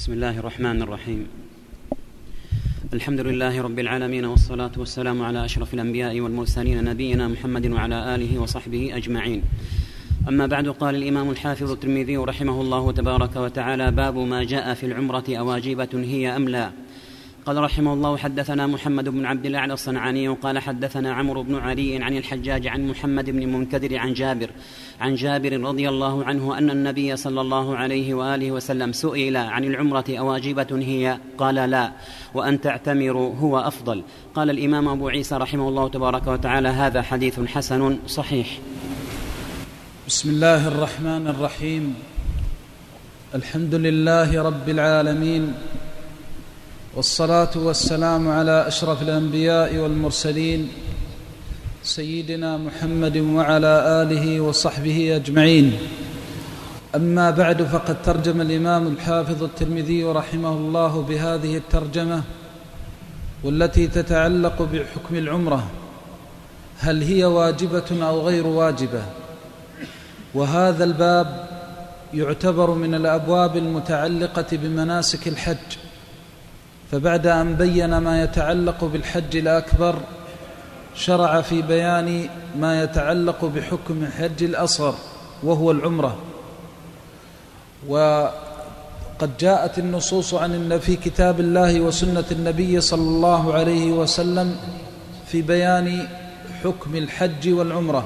بسم الله الرحمن الرحيم. الحمد لله رب العالمين، والصلاة والسلام على أشرف الأنبياء والمرسلين نبينا محمد وعلى آله وصحبه أجمعين. أما بعد، قال الإمام الحافظ الترمذي رحمه الله تبارك وتعالى: باب ما جاء في العمرة أواجبة هي أم لا. قال رحمه الله: حدثنا محمد بن عبد الأعلى الصنعاني قال حدثنا عمرو بن علي عن الحجاج عن محمد بن منكدر عن جابر رضي الله عنه أن النبي صلى الله عليه وآله وسلم سئل عن العمرة أواجبة هي؟ قال لا، وأن تعتمروا هو أفضل. قال الإمام أبو عيسى رحمه الله تبارك وتعالى: هذا حديث حسن صحيح. بسم الله الرحمن الرحيم. الحمد لله رب العالمين، والصلاة والسلام على أشرف الأنبياء والمرسلين سيدنا محمد وعلى آله وصحبه أجمعين. أما بعد، فقد ترجم الإمام الحافظ الترمذي رحمه الله بهذه الترجمة، والتي تتعلق بحكم العمرة، هل هي واجبة أو غير واجبة؟ وهذا الباب يعتبر من الأبواب المتعلقة بمناسك الحج، فبعد أن بين ما يتعلق بالحج الأكبر شرع في بيان ما يتعلق بحكم الحج الأصغر وهو العمرة. وقد جاءت النصوص في كتاب الله وسنة النبي صلى الله عليه وسلم في بيان حكم الحج والعمرة.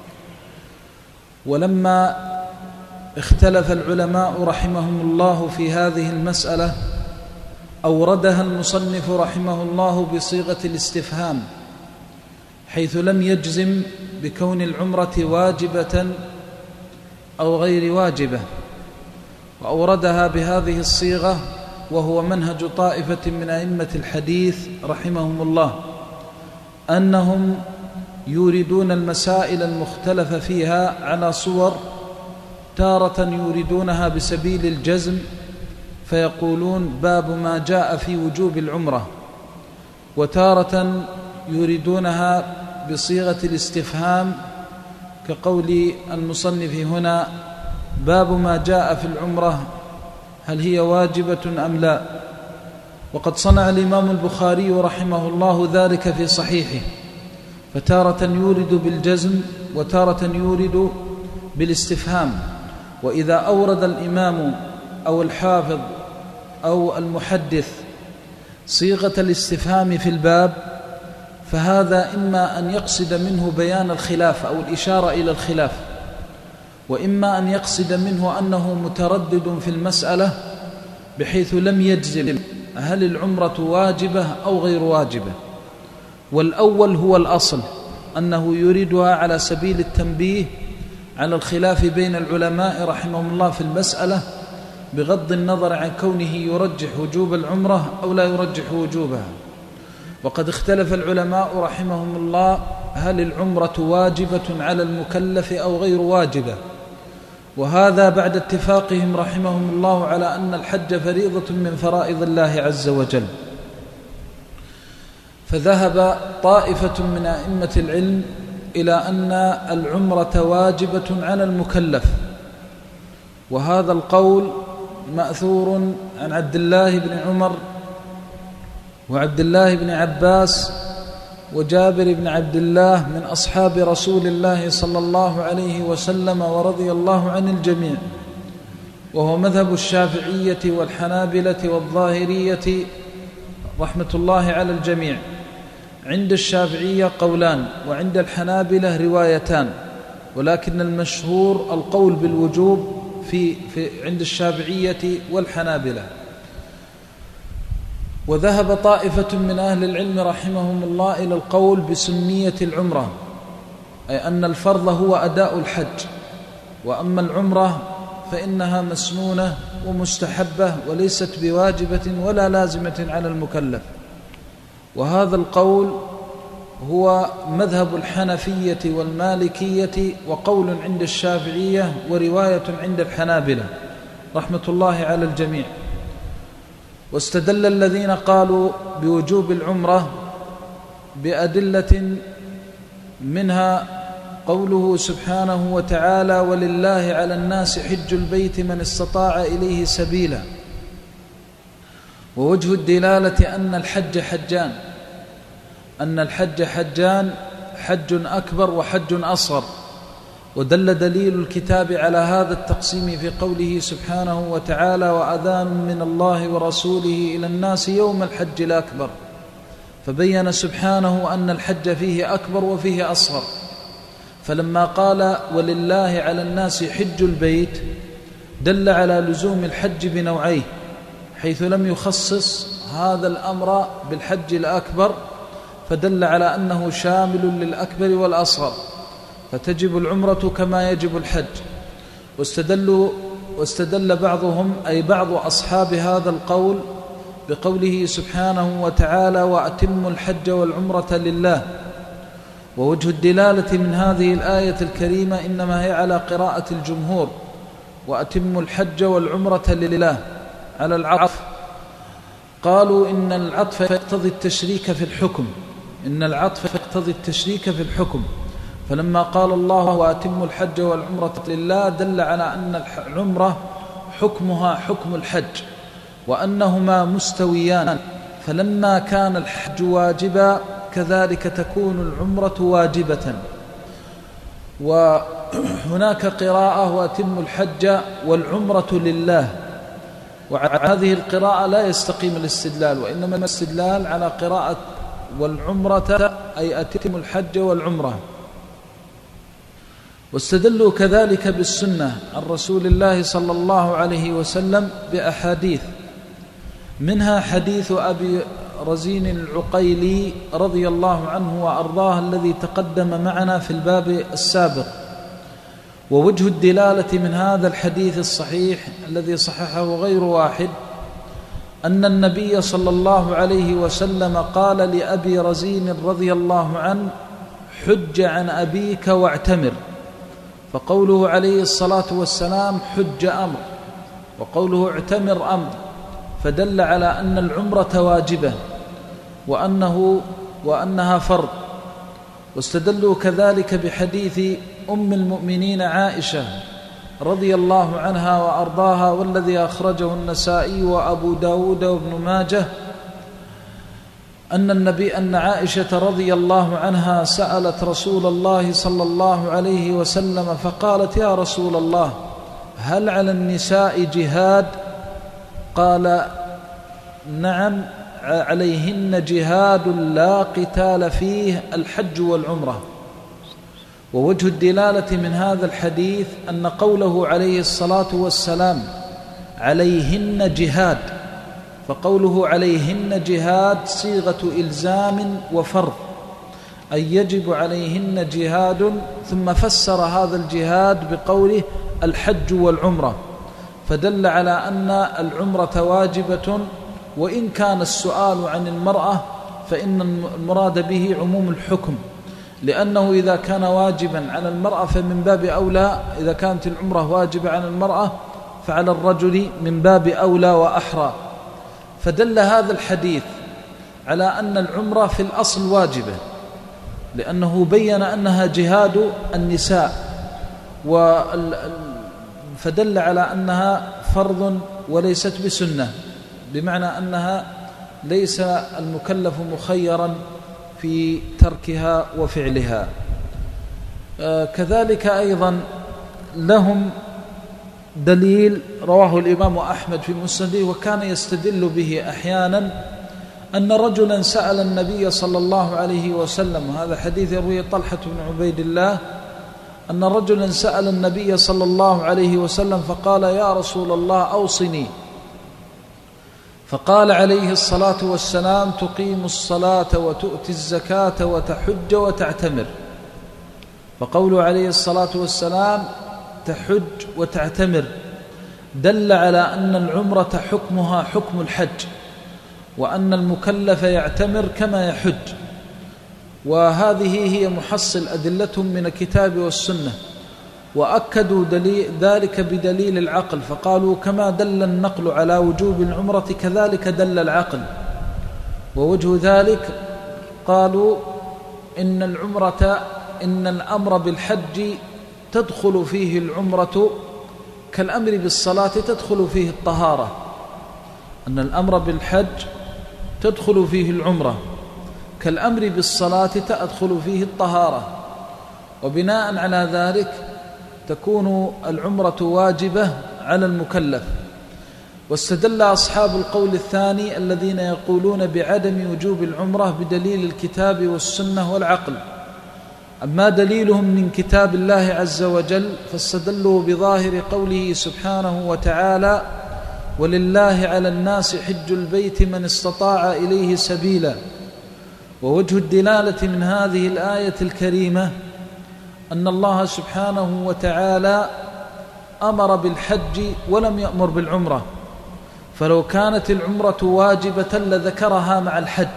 ولما اختلف العلماء رحمهم الله في هذه المسألة، أوردها المصنف رحمه الله بصيغة الاستفهام، حيث لم يجزم بكون العمرة واجبة أو غير واجبة، وأوردها بهذه الصيغة، وهو منهج طائفة من أئمة الحديث رحمهم الله، أنهم يوردون المسائل المختلف فيها على صور، تارة يوردونها بسبيل الجزم فيقولون: باب ما جاء في وجوب العمرة، وتارة يريدونها بصيغة الاستفهام كقول المصنف هنا: باب ما جاء في العمرة هل هي واجبة أم لا. وقد صنع الإمام البخاري رحمه الله ذلك في صحيحه، فتارة يورد بالجزم وتارة يورد بالاستفهام. وإذا أورد الإمام أو الحافظ أو المحدث صيغة الاستفهام في الباب، فهذا إما أن يقصد منه بيان الخلاف أو الإشارة إلى الخلاف، وإما أن يقصد منه أنه متردد في المسألة بحيث لم يجزم هل العمرة واجبة أو غير واجبة. والأول هو الأصل، أنه يريدها على سبيل التنبيه على الخلاف بين العلماء رحمهم الله في المسألة، بغض النظر عن كونه يرجح وجوب العمرة أو لا يرجح وجوبها. وقد اختلف العلماء رحمهم الله هل العمرة واجبة على المكلف أو غير واجبة، وهذا بعد اتفاقهم رحمهم الله على أن الحج فريضة من فرائض الله عز وجل. فذهب طائفة من أئمة العلم إلى أن العمرة واجبة على المكلف، وهذا القول مأثور عن عبد الله بن عمر وعبد الله بن عباس وجابر بن عبد الله من أصحاب رسول الله صلى الله عليه وسلم ورضي الله عن الجميع، وهو مذهب الشافعية والحنابلة والظاهرية رحمة الله على الجميع. عند الشافعية قولان، وعند الحنابلة روايتان، ولكن المشهور القول بالوجوب عند الشافعية والحنابلة. وذهب طائفة من أهل العلم رحمهم الله إلى القول بسنية العمرة، أي أن الفرض هو أداء الحج، وأما العمرة فإنها مسنونة ومستحبة وليست بواجبة ولا لازمة على المكلف. وهذا القول هو مذهب الحنفية والمالكية، وقول عند الشافعية، ورواية عند الحنابلة رحمة الله على الجميع. واستدل الذين قالوا بوجوب العمرة بأدلة، منها قوله سبحانه وتعالى: ولله على الناس حج البيت من استطاع إليه سبيلا. ووجه الدلالة أن الحج حجان، حج أكبر وحج أصغر. ودل دليل الكتاب على هذا التقسيم في قوله سبحانه وتعالى: وأذان من الله ورسوله إلى الناس يوم الحج الأكبر. فبين سبحانه أن الحج فيه أكبر وفيه أصغر. فلما قال: ولله على الناس حج البيت، دل على لزوم الحج بنوعيه، حيث لم يخصص هذا الأمر بالحج الأكبر، فدل على أنه شامل للأكبر والأصغر، فتجب العمرة كما يجب الحج. واستدل بعضهم أي بعض أصحاب هذا القول بقوله سبحانه وتعالى: وأتموا الحج والعمرة لله. ووجه الدلالة من هذه الآية الكريمة إنما هي على قراءة الجمهور: وأتموا الحج والعمرة لله، على العطف. قالوا إن العطف يقتضي التشريك في الحكم، فلما قال الله: وأتموا الحج والعمرة لله، دل على أن العمرة حكمها حكم الحج، وأنهما مستويان. فلما كان الحج واجبا كذلك تكون العمرة واجبة. وهناك قراءة: وأتموا الحج والعمرة لله، وهذه القراءة لا يستقيم الاستدلال، وإنما الاستدلال على قراءة والعمرة، أي أتموا الحج والعمرة. واستدلوا كذلك بالسنة عن رسول الله صلى الله عليه وسلم بأحاديث، منها حديث أبي رزين العقيلي رضي الله عنه وأرضاه الذي تقدم معنا في الباب السابق. ووجه الدلالة من هذا الحديث الصحيح الذي صححه غير واحد أن النبي صلى الله عليه وسلم قال لأبي رزين رضي الله عنه: حج عن أبيك واعتمر. فقوله عليه الصلاة والسلام حج أمر، وقوله اعتمر أمر، فدل على أن العمرة واجبة وأنها فرض. واستدلوا كذلك بحديث أم المؤمنين عائشة رضي الله عنها وأرضاها، والذي أخرجه النسائي وأبو داود وابن ماجه، أن عائشة رضي الله عنها سألت رسول الله صلى الله عليه وسلم فقالت: يا رسول الله، هل على النساء جهاد؟ قال: نعم، عليهن جهاد لا قتال فيه، الحج والعمرة. ووجه الدلالة من هذا الحديث أن قوله عليه الصلاة والسلام عليهن جهاد، فقوله عليهن جهاد صيغة إلزام وفرض، أي يجب عليهن جهاد، ثم فسر هذا الجهاد بقوله الحج والعمرة، فدل على أن العمرة واجبة. وإن كان السؤال عن المرأة فإن المراد به عموم الحكم، لأنه إذا كان واجبا على المرأة فمن باب أولى، إذا كانت العمرة واجبة على المرأة فعلى الرجل من باب أولى وأحرى. فدل هذا الحديث على أن العمرة في الأصل واجبة، لأنه بين أنها جهاد النساء، فدل على أنها فرض وليست بسنة، بمعنى أنها ليس المكلف مخيرا في تركها وفعلها. كذلك أيضا لهم دليل رواه الإمام أحمد في مسنده، وكان يستدل به أحيانا، أن رجلا سأل النبي صلى الله عليه وسلم، هذا حديث يرويه طلحة بن عبيد الله، أن رجلا سأل النبي صلى الله عليه وسلم فقال: يا رسول الله أوصني. فقال عليه الصلاة والسلام: تقيم الصلاة وتؤتي الزكاة وتحج وتعتمر. فقوله عليه الصلاة والسلام تحج وتعتمر دل على أن العمرة حكمها حكم الحج، وأن المكلف يعتمر كما يحج. وهذه هي محصل أدلتهم من الكتاب والسنة، وأكدوا ذلك بدليل العقل، فقالوا: كما دل النقل على وجوب العمرة كذلك دل العقل. ووجه ذلك قالوا: إن الأمر بالحج تدخل فيه العمرة كالأمر بالصلاة تدخل فيه الطهارة، أن الأمر بالحج تدخل فيه العمرة، كالأمر بالصلاة تدخل فيه الطهارة، وبناء على ذلك تكون العمرة واجبة على المكلف. واستدل أصحاب القول الثاني الذين يقولون بعدم وجوب العمرة بدليل الكتاب والسنة والعقل. أما دليلهم من كتاب الله عز وجل فاستدلوا بظاهر قوله سبحانه وتعالى: ولله على الناس حج البيت من استطاع إليه سبيلا. ووجه الدلالة من هذه الآية الكريمة أن الله سبحانه وتعالى أمر بالحج ولم يأمر بالعمرة، فلو كانت العمرة واجبة لذكرها مع الحج.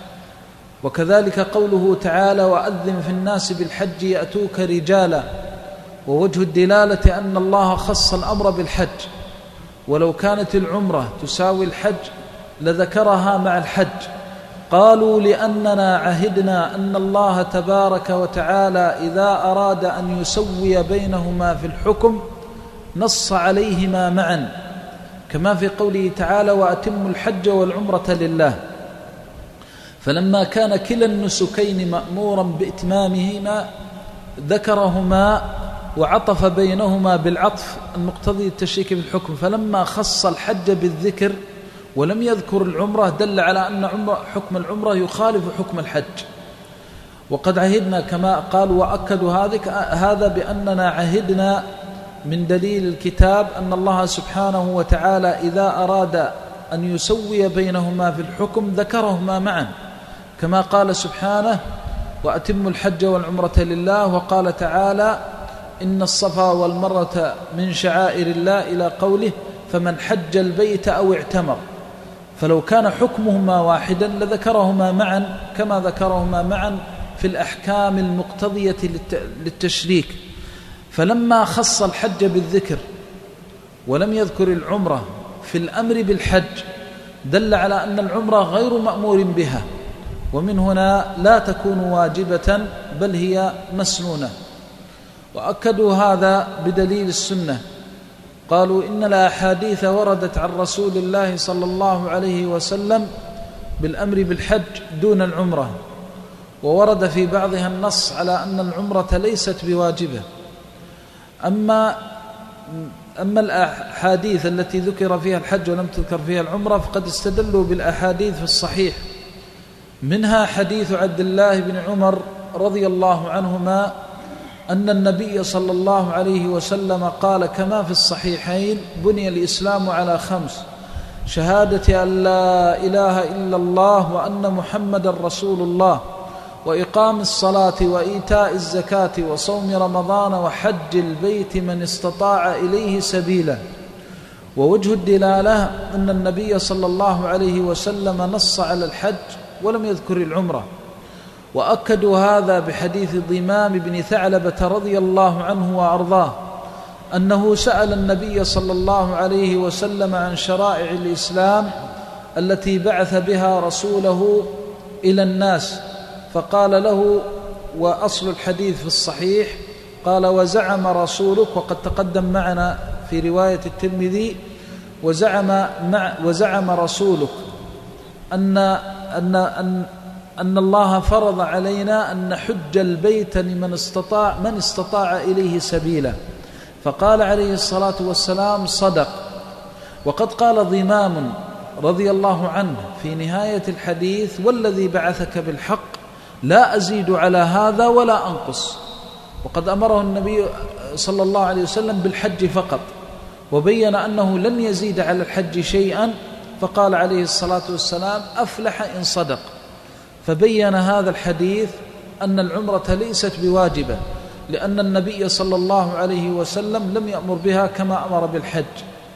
وكذلك قوله تعالى: وأذن في الناس بالحج يأتوك رجالا. ووجه الدلالة أن الله خص الأمر بالحج، ولو كانت العمرة تساوي الحج لذكرها مع الحج. قالوا: لأننا عهدنا أن الله تبارك وتعالى إذا أراد أن يسوي بينهما في الحكم نص عليهما معا، كما في قوله تعالى: وأتموا الحج والعمرة لله. فلما كان كلا النسكين مأمورا بإتمامهما ذكرهما وعطف بينهما بالعطف المقتضي التشريك بالحكم، فلما خص الحج بالذكر ولم يذكر العمرة دل على أن حكم العمرة يخالف حكم الحج. وقد عهدنا كما قال، وأكدوا هذا بأننا عهدنا من دليل الكتاب أن الله سبحانه وتعالى إذا أراد أن يسوي بينهما في الحكم ذكرهما معا، كما قال سبحانه: وأتموا الحج والعمرة لله. وقال تعالى: إن الصفا والمروة من شعائر الله، إلى قوله: فمن حج البيت أو اعتمر. فلو كان حكمهما واحدا لذكرهما معا كما ذكرهما معا في الأحكام المقتضية للتشريك. فلما خص الحج بالذكر ولم يذكر العمرة في الأمر بالحج دل على أن العمرة غير مأمور بها، ومن هنا لا تكون واجبة بل هي مسنونة. وأكدوا هذا بدليل السنة، قالوا: إن الأحاديث وردت عن رسول الله صلى الله عليه وسلم بالأمر بالحج دون العمرة، وورد في بعضها النص على أن العمرة ليست بواجبة. أما الأحاديث التي ذكر فيها الحج ولم تذكر فيها العمرة فقد استدلوا بالأحاديث في الصحيح، منها حديث عبد الله بن عمر رضي الله عنهما أن النبي صلى الله عليه وسلم قال كما في الصحيحين: بني الإسلام على 5: شهادة أن لا إله إلا الله وأن محمد رسول الله، وإقام الصلاة وإيتاء الزكاة وصوم رمضان وحج البيت من استطاع إليه سبيلا. ووجه الدلالة أن النبي صلى الله عليه وسلم نص على الحج ولم يذكر العمرة. وأكدوا هذا بحديث ضمام بن ثعلبة رضي الله عنه وأرضاه أنه سأل النبي صلى الله عليه وسلم عن شرائع الإسلام التي بعث بها رسوله إلى الناس، فقال له، وأصل الحديث في الصحيح، قال: وزعم رسولك، وقد تقدم معنا في رواية الترمذي: وزعم رسولك أن الله فرض علينا أن نحج البيت لمن استطاع إليه سبيلا. فقال عليه الصلاة والسلام: صدق. وقد قال ضمام رضي الله عنه في نهاية الحديث: والذي بعثك بالحق لا أزيد على هذا ولا أنقص. وقد أمره النبي صلى الله عليه وسلم بالحج فقط، وبين أنه لن يزيد على الحج شيئا، فقال عليه الصلاة والسلام: أفلح إن صدق. فبين هذا الحديث أن العمرة ليست بواجبة، لأن النبي صلى الله عليه وسلم لم يأمر بها كما أمر بالحج.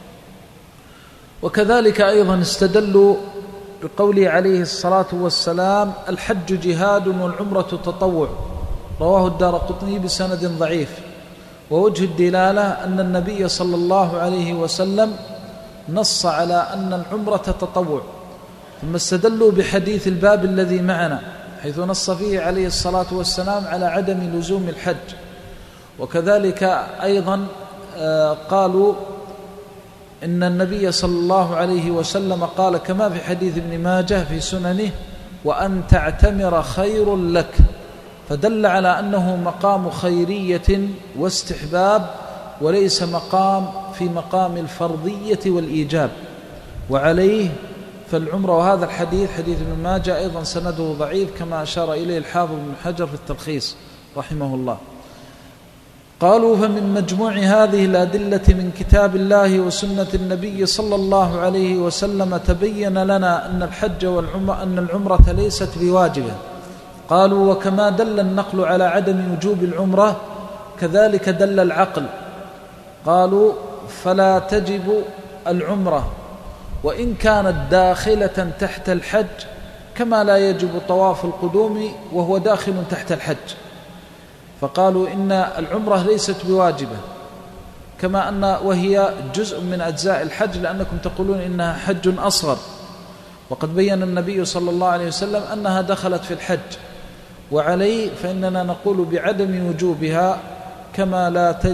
وكذلك أيضا استدلوا بقوله عليه الصلاة والسلام: الحج جهاد والعمرة تطوع، رواه الدارقطني بسند ضعيف. ووجه الدلالة أن النبي صلى الله عليه وسلم نص على أن العمرة تطوع. ثم استدلوا بحديث الباب الذي معنا حيث نص فيه عليه الصلاة والسلام على عدم لزوم الحج. وكذلك أيضا قالوا إن النبي صلى الله عليه وسلم قال كما في حديث ابن ماجه في سننه: وأن تعتمر خير لك، فدل على أنه مقام خيرية واستحباب، وليس في مقام الفرضية والإيجاب. وعليه فالعمرة، وهذا الحديث حديث ابن ماجه أيضا سنده ضعيف كما أشار إليه الحافظ بن حجر في التلخيص رحمه الله. قالوا: فمن مجموع هذه الأدلة من كتاب الله وسنة النبي صلى الله عليه وسلم تبين لنا أن العمرة ليست بواجبة. قالوا: وكما دل النقل على عدم وجوب العمرة كذلك دل العقل. قالوا: فلا تجب العمرة وإن كانت داخلة تحت الحج، كما لا يجب طواف القدوم وهو داخل تحت الحج. فقالوا إن العمرة ليست بواجبة، كما أن وهي جزء من أجزاء الحج، لأنكم تقولون إنها حج أصغر، وقد بين النبي صلى الله عليه وسلم أنها دخلت في الحج. وعليه فإننا نقول بعدم وجوبها، كما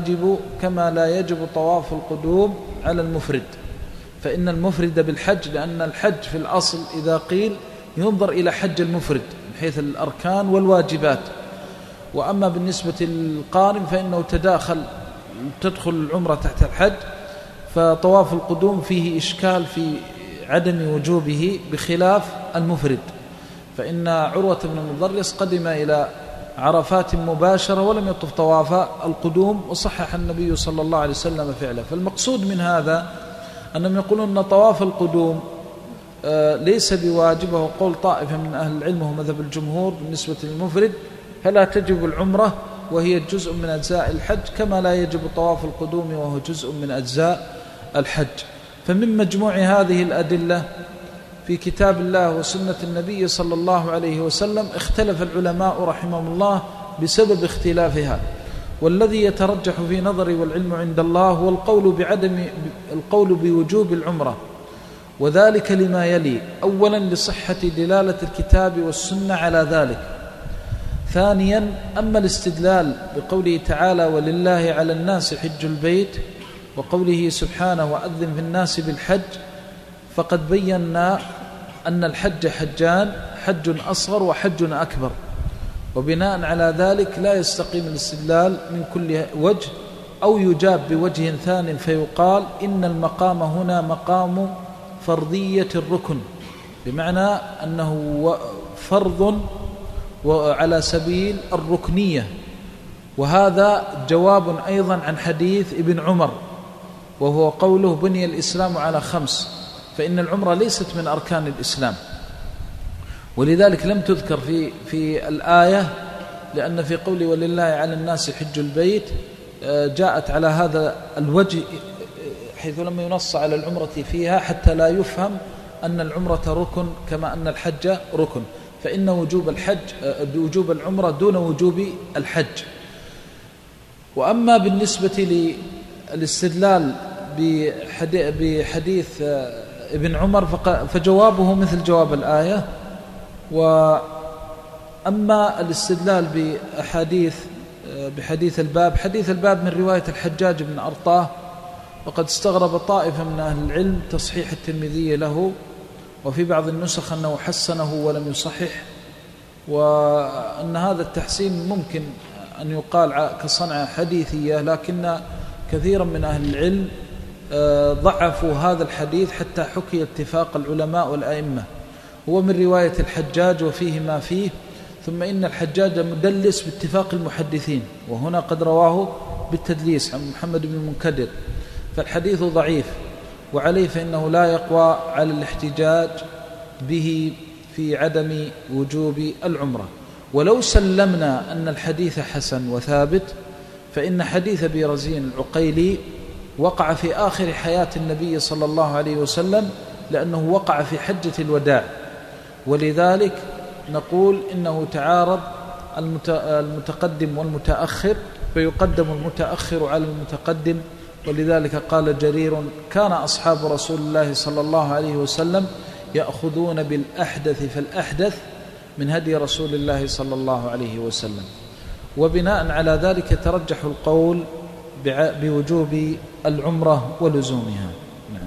لا يجب طواف القدوم على المفرد، فإن المفرد بالحج، لأن الحج في الأصل إذا قيل ينظر إلى حج المفرد من حيث الأركان والواجبات. وأما بالنسبة للقارن فإنه تدخل العمرة تحت الحج، فطواف القدوم فيه إشكال في عدم وجوبه بخلاف المفرد. فإن عروة بن المضرس قدم إلى عرفات مباشرة ولم يطف طواف القدوم، وصحح النبي صلى الله عليه وسلم فعله. فالمقصود من هذا أنهم يقولون أن طواف القدوم ليس بواجبه، وقول طائفة من أهل العلم وهو مذهب الجمهور بالنسبة للمفرد، فلا تجب العمرة وهي جزء من أجزاء الحج، كما لا يجب طواف القدوم وهو جزء من أجزاء الحج. فمن مجموع هذه الأدلة في كتاب الله وسنة النبي صلى الله عليه وسلم اختلف العلماء رحمهم الله بسبب اختلافها، والذي يترجح في نظري والعلم عند الله هو القول بوجوب العمرة، وذلك لما يلي: أولا لصحة دلالة الكتاب والسنة على ذلك. ثانيا أما الاستدلال بقوله تعالى: ولله على الناس حج البيت، وقوله سبحانه: وأذن في الناس بالحج، فقد بينا أن الحج حجان: حج أصغر وحج أكبر. وبناء على ذلك لا يستقيم الاستدلال من كل وجه، أو يجاب بوجه ثاني فيقال إن المقام هنا مقام فرضية الركن، بمعنى أنه فرض وعلى سبيل الركنية. وهذا جواب أيضا عن حديث ابن عمر، وهو قوله: بني الإسلام على 5، فإن العمرة ليست من أركان الإسلام، ولذلك لم تذكر في الآية، لأن في قوله ولله على الناس حج البيت جاءت على هذا الوجه، حيث لم ينص على العمرة فيها حتى لا يفهم أن العمرة ركن كما أن الحج ركن، فإن وجوب العمرة دون وجوب الحج. وأما بالنسبة للاستدلال بحديث ابن عمر فجوابه مثل جواب الآية. وأما الاستدلال بحديث الباب، حديث الباب من رواية الحجاج بن أرطاه، وقد استغرب طائفة من أهل العلم تصحيح الترمذي له، وفي بعض النسخ أنه حسنه ولم يصحح، وأن هذا التحسين ممكن أن يقال كصنعة حديثية، لكن كثيرا من أهل العلم ضعفوا هذا الحديث حتى حكي اتفاق العلماء والأئمة. هو من رواية الحجاج وفيه ما فيه، ثم إن الحجاج مدلس باتفاق المحدثين، وهنا قد رواه بالتدليس عن محمد بن المنكدر، فالحديث ضعيف، وعليه فإنه لا يقوى على الاحتجاج به في عدم وجوب العمرة. ولو سلمنا أن الحديث حسن وثابت، فإن حديث أبي رزين العقيلي وقع في آخر حياة النبي صلى الله عليه وسلم، لأنه وقع في حجة الوداع، ولذلك نقول إنه تعارض المتقدم والمتأخر، فيقدم المتأخر على المتقدم. ولذلك قال جرير: كان أصحاب رسول الله صلى الله عليه وسلم يأخذون بالأحدث فالأحدث من هدي رسول الله صلى الله عليه وسلم. وبناء على ذلك يترجح القول بوجوب العمرة ولزومها. نعم.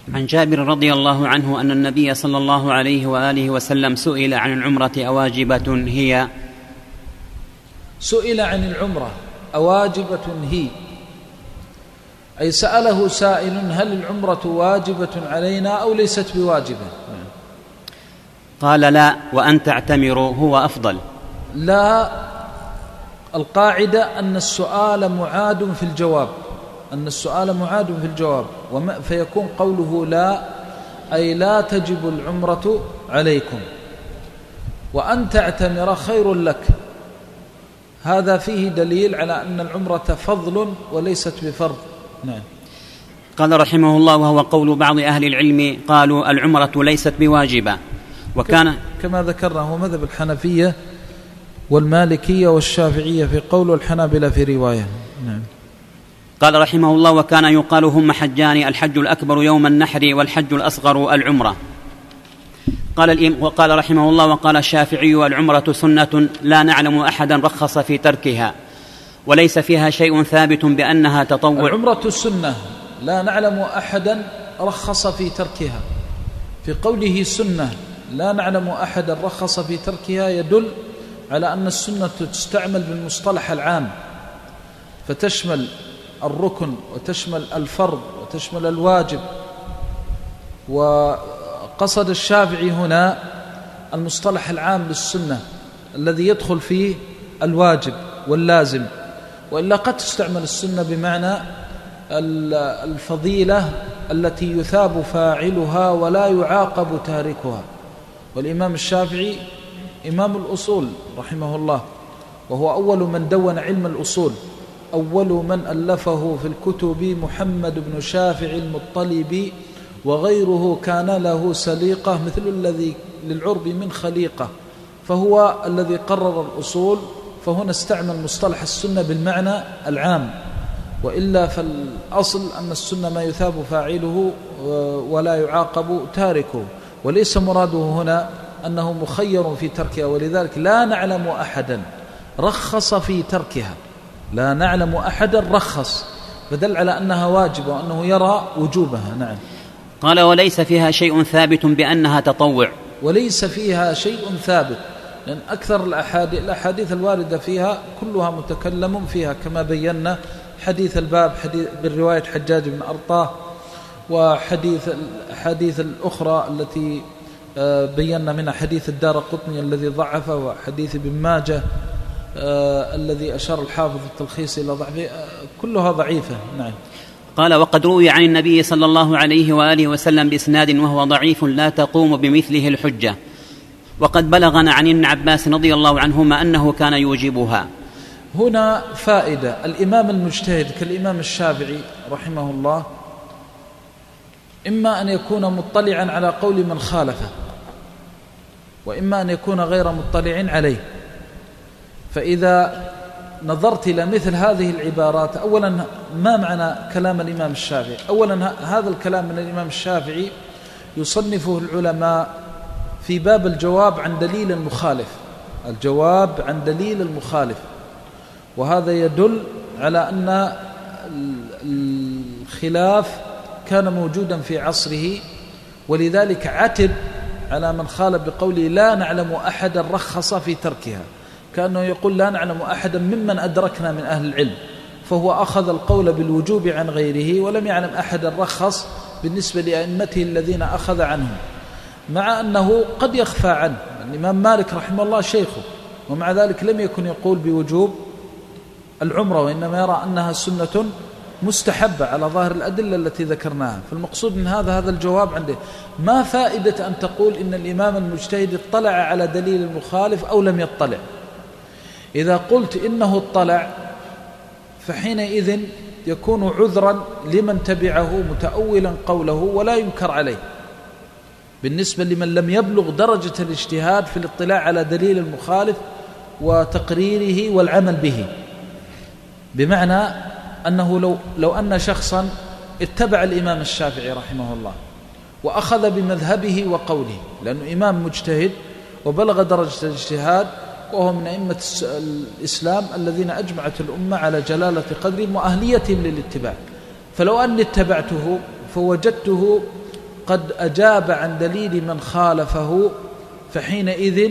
عن جابر رضي الله عنه أن النبي صلى الله عليه وآله وسلم سئل عن العمرة أواجبة هي؟ سئل عن العمرة أواجبة هي، أي سأله سائل هل العمرة واجبة علينا أو ليست بواجبة؟ قال لا، وأن تعتمروا هو أفضل. لا، القاعدة أن السؤال معاد في الجواب، أن السؤال معاد في الجواب، فيكون قوله لا أي لا تجب العمرة عليكم، وأن تعتمر خير لك. هذا فيه دليل على أن العمرة فضل وليست بفرض. نعم. قال رحمه الله: وهو قول بعض أهل العلم قالوا العمرة ليست بواجبة، وكان كما ذكرنا هو مذهب الحنفية والمالكية والشافعية في قول، والحنابلة في رواية. نعم. قال رحمه الله: وكان يقال هما حجان، الحج الأكبر يوم النحر والحج الأصغر العمرة. وقال رحمه الله: وقال الشافعي العمرة سنة لا نعلم أحدا رخص في تركها، وليس فيها شيء ثابت بأنها تطوع. العمرة سنة لا نعلم أحدا رخص في تركها، في قوله سنة لا نعلم أحدا رخص في تركها يدل على أن السنة تستعمل بالمصطلح العام، فتشمل الركن وتشمل الفرض وتشمل الواجب. وقصد الشافعي هنا المصطلح العام للسنة الذي يدخل فيه الواجب واللازم، وإلا قد تستعمل السنة بمعنى الفضيلة التي يثاب فاعلها ولا يعاقب تاركها. والإمام الشافعي إمام الأصول رحمه الله، وهو أول من دون علم الأصول، أول من ألفه في الكتب محمد بن شافع المطلبي، وغيره كان له سليقة مثل الذي للعرب من خليقة، فهو الذي قرر الأصول. فهنا استعمل مصطلح السنة بالمعنى العام، وإلا فالأصل أن السنة ما يثاب فاعله ولا يعاقب تاركه، وليس مراده هنا أنه مخير في تركها. ولذلك لا نعلم أحدا رخص في تركها، لا نعلم أحدا رخص، فدل على أنها واجبة وأنه يرى وجوبها. نعم. قال: وليس فيها شيء ثابت بأنها تطوع. وليس فيها شيء ثابت، لأن أكثر الأحاديث الواردة فيها كلها متكلم فيها، كما بينا حديث الباب بالرواية حجاج بن أرطاه، وحديث الأخرى التي بينا منها حديث الدارقطني الذي ضعفه، وحديث ابن ماجه الذي أشار الحافظ التلخيص إلى ضعفه، كلها ضعيفة. نعم. قال: وقد روي عن النبي صلى الله عليه وآله وسلم بإسناد وهو ضعيف لا تقوم بمثله الحجة، وقد بلغنا عن ابن عباس رضي الله عنهما أنه كان يوجبها. هنا فائدة: الإمام المجتهد كالإمام الشافعي رحمه الله إما أن يكون مطلعا على قول من خالفه، وإما أن يكون غير مطلع عليه. فإذا نظرت إلى مثل هذه العبارات، أولا ما معنى كلام الإمام الشافعي؟ أولا هذا الكلام من الإمام الشافعي يصنفه العلماء في باب الجواب عن دليل المخالف، الجواب عن دليل المخالف، وهذا يدل على أن الخلاف كان موجودا في عصره، ولذلك عتب على من خالف بقوله لا نعلم أحدا رخص في تركها، كأنه يقول لا نعلم أحدا ممن أدركنا من أهل العلم، فهو أخذ القول بالوجوب عن غيره ولم يعلم أحدا رخص بالنسبة لأئمته الذين أخذ عنهم، مع أنه قد يخفى عنه. الإمام مالك رحمه الله شيخه، ومع ذلك لم يكن يقول بوجوب العمرة، وإنما يرى أنها سنة مستحبة على ظاهر الأدلة التي ذكرناها. فالمقصود من هذا الجواب عنده. ما فائدة أن تقول إن الإمام المجتهد اطلع على دليل المخالف أو لم يطلع؟ إذا قلت إنه اطلع فحينئذ يكون عذرا لمن تبعه متأولا قوله ولا ينكر عليه، بالنسبة لمن لم يبلغ درجة الاجتهاد في الاطلاع على دليل المخالف وتقريره والعمل به. بمعنى أنه لو أن شخصا اتبع الإمام الشافعي رحمه الله وأخذ بمذهبه وقوله، لأنه إمام مجتهد وبلغ درجة الاجتهاد، وهو من أئمة الإسلام الذين أجمعت الأمة على جلالة قدرهم وأهليتهم للاتباع، فلو أني اتبعته فوجدته قد أجاب عن دليل من خالفه فحينئذ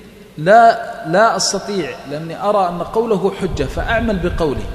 لا أستطيع، لأني أرى أن قوله حجة فأعمل بقوله.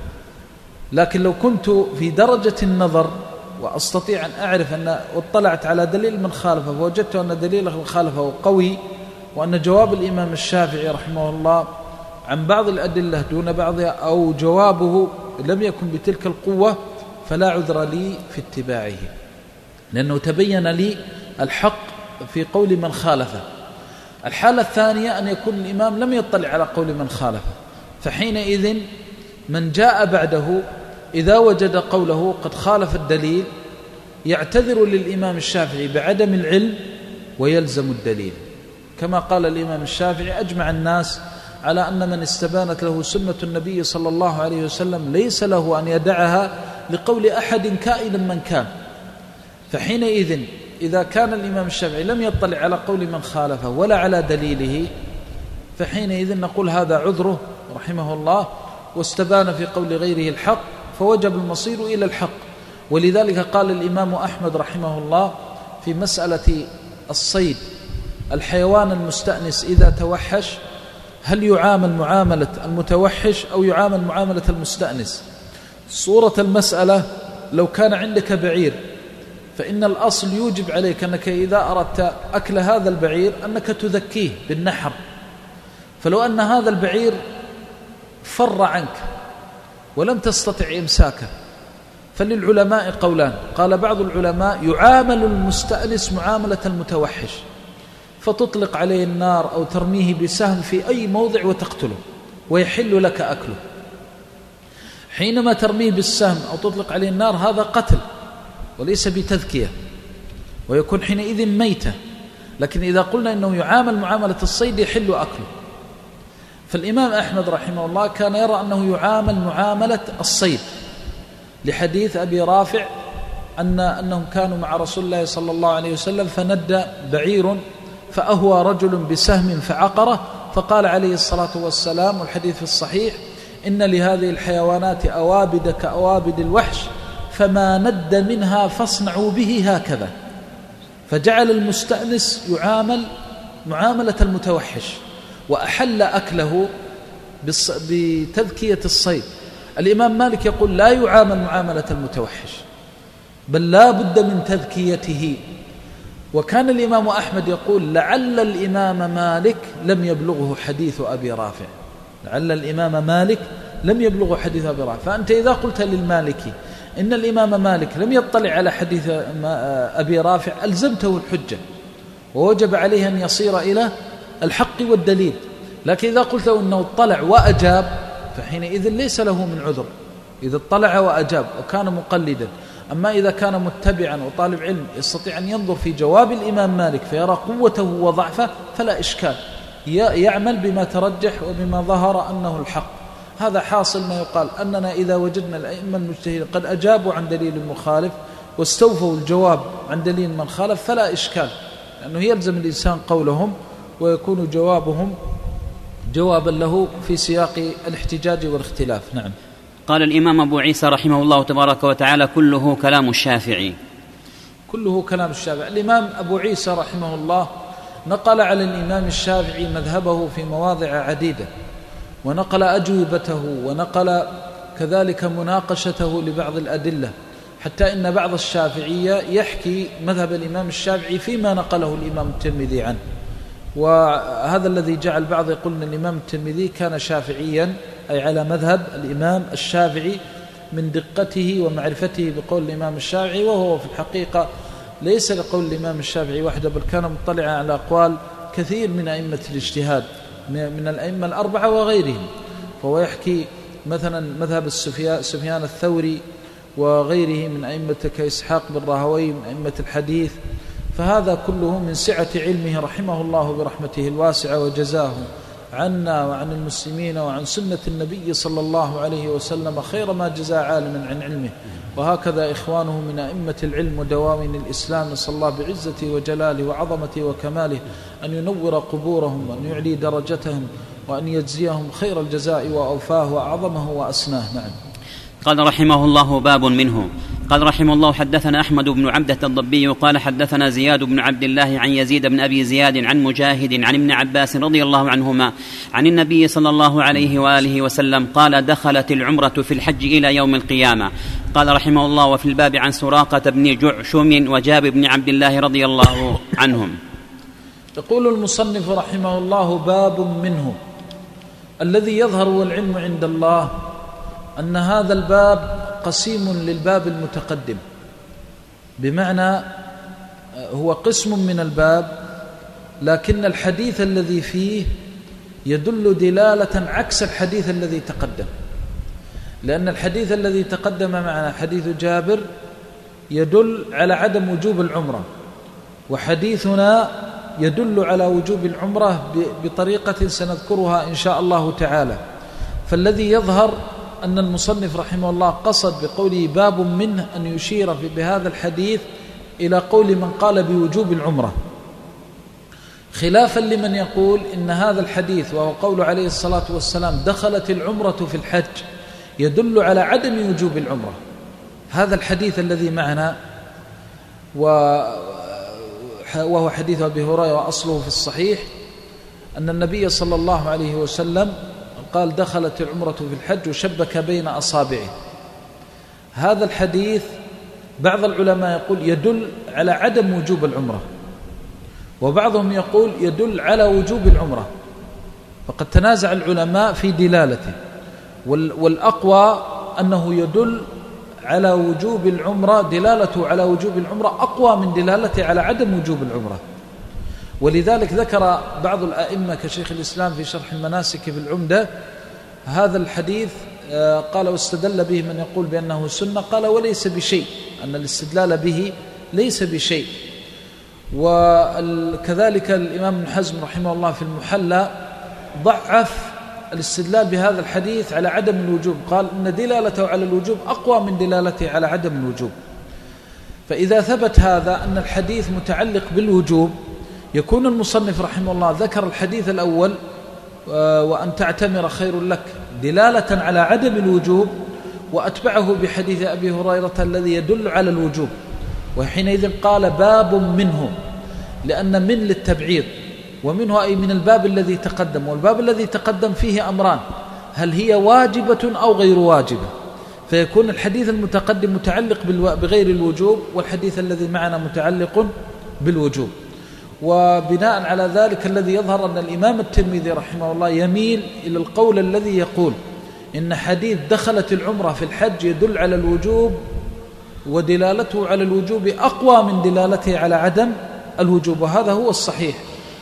لكن لو كنت في درجة النظر وأستطيع أن أعرف أن اطلعت على دليل من خالفه فوجدت أن دليل من خالفه قوي، وأن جواب الإمام الشافعي رحمه الله عن بعض الأدلة دون بعضها أو جوابه لم يكن بتلك القوة، فلا عذر لي في اتباعه، لأنه تبين لي الحق في قول من خالفه. الحالة الثانية أن يكون الإمام لم يطلع على قول من خالفه، فحينئذ من جاء بعده إذا وجد قوله قد خالف الدليل يعتذر للإمام الشافعي بعدم العلم ويلزم الدليل، كما قال الإمام الشافعي: أجمع الناس على أن من استبانت له سنة النبي صلى الله عليه وسلم ليس له أن يدعها لقول أحد كائنا من كان. فحينئذ إذا كان الإمام الشافعي لم يطلع على قول من خالفه ولا على دليله، فحينئذ نقول هذا عذره رحمه الله، واستبان في قول غيره الحق، فوجب المصير إلى الحق. ولذلك قال الإمام أحمد رحمه الله في مسألة الصيد: الحيوان المستأنس إذا توحش هل يعامل معاملة المتوحش أو يعامل معاملة المستأنس؟ صورة المسألة: لو كان عندك بعير فإن الأصل يوجب عليك أنك إذا أردت أكل هذا البعير أنك تذكيه بالنحر، فلو أن هذا البعير فر عنك ولم تستطع إمساكه فللعلماء قولان. قال بعض العلماء: يعامل المستأنس معاملة المتوحش، فتطلق عليه النار أو ترميه بسهم في أي موضع وتقتله ويحل لك أكله. حينما ترميه بالسهم أو تطلق عليه النار هذا قتل وليس بتذكية، ويكون حينئذ ميتة. لكن إذا قلنا إنه يعامل معاملة الصيد يحل أكله، فالإمام أحمد رحمه الله كان يرى أنه يعامل معاملة الصيد، لحديث أبي رافع أنهم كانوا مع رسول الله صلى الله عليه وسلم فندى بعير فأهوى رجل بسهم فعقره، فقال عليه الصلاة والسلام والحديث في الصحيح: إن لهذه الحيوانات أوابد كأوابد الوحش، فما ند منها فاصنعوا به هكذا. فجعل المستأنس يعامل معاملة المتوحش، وأحل أكله بتذكية الصيد. الإمام مالك يقول لا يعامل معاملة المتوحش، بل لا بد من تذكيته. وكان الإمام أحمد يقول: لعل الإمام مالك لم يبلغه حديث أبي رافع، لعل الإمام مالك لم يبلغه حديث أبي رافع. فأنت إذا قلت للمالكي إن الإمام مالك لم يطلع على حديث أبي رافع ألزمته الحجة، ووجب عليه أن يصير إلى الحق والدليل. لكن إذا قلت له أنه اطلع وأجاب فحينئذ ليس له من عذر، إذا اطلع وأجاب وكان مقلدا. أما إذا كان متبعا وطالب علم يستطيع أن ينظر في جواب الإمام مالك فيرى قوته وضعفه فلا إشكال، يعمل بما ترجح وبما ظهر أنه الحق. هذا حاصل ما يقال أننا إذا وجدنا الأئمة المجتهدين قد أجابوا عن دليل مخالف واستوفوا الجواب عن دليل من خالف فلا إشكال، لأنه يلزم الإنسان قولهم ويكون جوابهم جوابا له في سياق الاحتجاج والاختلاف. نعم. قال الإمام أبو عيسى رحمه الله تبارك وتعالى: كله كلام الشافعي. كله كلام الشافعي. الإمام أبو عيسى رحمه الله نقل على الإمام الشافعي مذهبه في مواضع عديدة، ونقل أجوبته، ونقل كذلك مناقشته لبعض الأدلة، حتى إن بعض الشافعية يحكي مذهب الإمام الشافعي فيما نقله الإمام الترمذي عنه. وهذا الذي جعل بعض يقول أن الإمام الترمذي كان شافعيا، أي على مذهب الإمام الشافعي من دقته ومعرفته بقول الإمام الشافعي، وهو في الحقيقة ليس لقول الإمام الشافعي وحده، بل كان مطلعا على أقوال كثير من أئمة الاجتهاد من الأئمة الأربعة وغيرهم. فهو يحكي مثلا مذهب سفيان الثوري وغيره من أئمة كإسحاق بن راهويه من أئمة الحديث. فهذا كله من سعة علمه رحمه الله برحمته الواسعة، وجزاه عنا وعن المسلمين وعن سنة النبي صلى الله عليه وسلم خير ما جزى عالما عن علمه. وهكذا إخوانه من أئمة العلم ودوامين الإسلام، نسأل الله بعزته وجلاله وعظمته وكماله أن ينور قبورهم وأن يعلي درجتهم وأن يجزيهم خير الجزاء وأوفاه وأعظمه وأسناه. نعم. قال رحمه الله: باب منه. قال رحمه الله: حدثنا أحمد بن عبدة الضبي قال حدثنا زياد بن عبد الله عن يزيد بن أبي زياد عن مجاهد عن ابن عباس رضي الله عنهما عن النبي صلى الله عليه وآله وسلم قال: دخلت العمرة في الحج إلى يوم القيامة. قال رحمه الله: وفي الباب عن سراقة بن جعشم وجابر بن عبد الله رضي الله عنهم. يقول المصنف رحمه الله: باب منه. الذي يظهر والعلم عند الله أن هذا الباب قسيم للباب المتقدم، بمعنى هو قسم من الباب، لكن الحديث الذي فيه يدل دلالة عكس الحديث الذي تقدم، لأن الحديث الذي تقدم معنا حديث جابر يدل على عدم وجوب العمرة، وحديثنا يدل على وجوب العمرة بطريقة سنذكرها إن شاء الله تعالى. فالذي يظهر أن المصنف رحمه الله قصد بقوله باب منه أن يشير بهذا الحديث إلى قول من قال بوجوب العمرة، خلافا لمن يقول إن هذا الحديث وهو قول عليه الصلاة والسلام دخلت العمرة في الحج يدل على عدم وجوب العمرة. هذا الحديث الذي معنا وهو حديث أبي هريرة وأصله في الصحيح أن النبي صلى الله عليه وسلم قال: دخلت العمرة في الحج وشبك بين أصابعه. هذا الحديث بعض العلماء يقول يدل على عدم وجوب العمرة، وبعضهم يقول يدل على وجوب العمرة، فقد تنازع العلماء في دلالته، والأقوى أنه يدل على وجوب العمرة، دلالته على وجوب العمرة أقوى من دلالته على عدم وجوب العمرة. ولذلك ذكر بعض الأئمة كشيخ الإسلام في شرح المناسك في العمدة هذا الحديث، قال: واستدل به من يقول بأنه سنة، قال: وليس بشيء، أن الاستدلال به ليس بشيء. وكذلك الإمام ابن حزم رحمه الله في المحلى ضعف الاستدلال بهذا الحديث على عدم الوجوب، قال إن دلالته على الوجوب أقوى من دلالته على عدم الوجوب. فإذا ثبت هذا أن الحديث متعلق بالوجوب، يكون المصنف رحمه الله ذكر الحديث الأول وأن تعتمر خير لك دلالة على عدم الوجوب، وأتبعه بحديث أبي هريرة الذي يدل على الوجوب، وحينئذ قال: باب منه، لأن من للتبعيض، ومنه أي من الباب الذي تقدم، والباب الذي تقدم فيه أمران: هل هي واجبة أو غير واجبة؟ فيكون الحديث المتقدم متعلق بغير الوجوب، والحديث الذي معنا متعلق بالوجوب. وبناء على ذلك الذي يظهر أن الإمام الترمذي رحمه الله يميل إلى القول الذي يقول إن حديث دخلت العمرة في الحج يدل على الوجوب، ودلالته على الوجوب أقوى من دلالته على عدم الوجوب، وهذا هو الصحيح.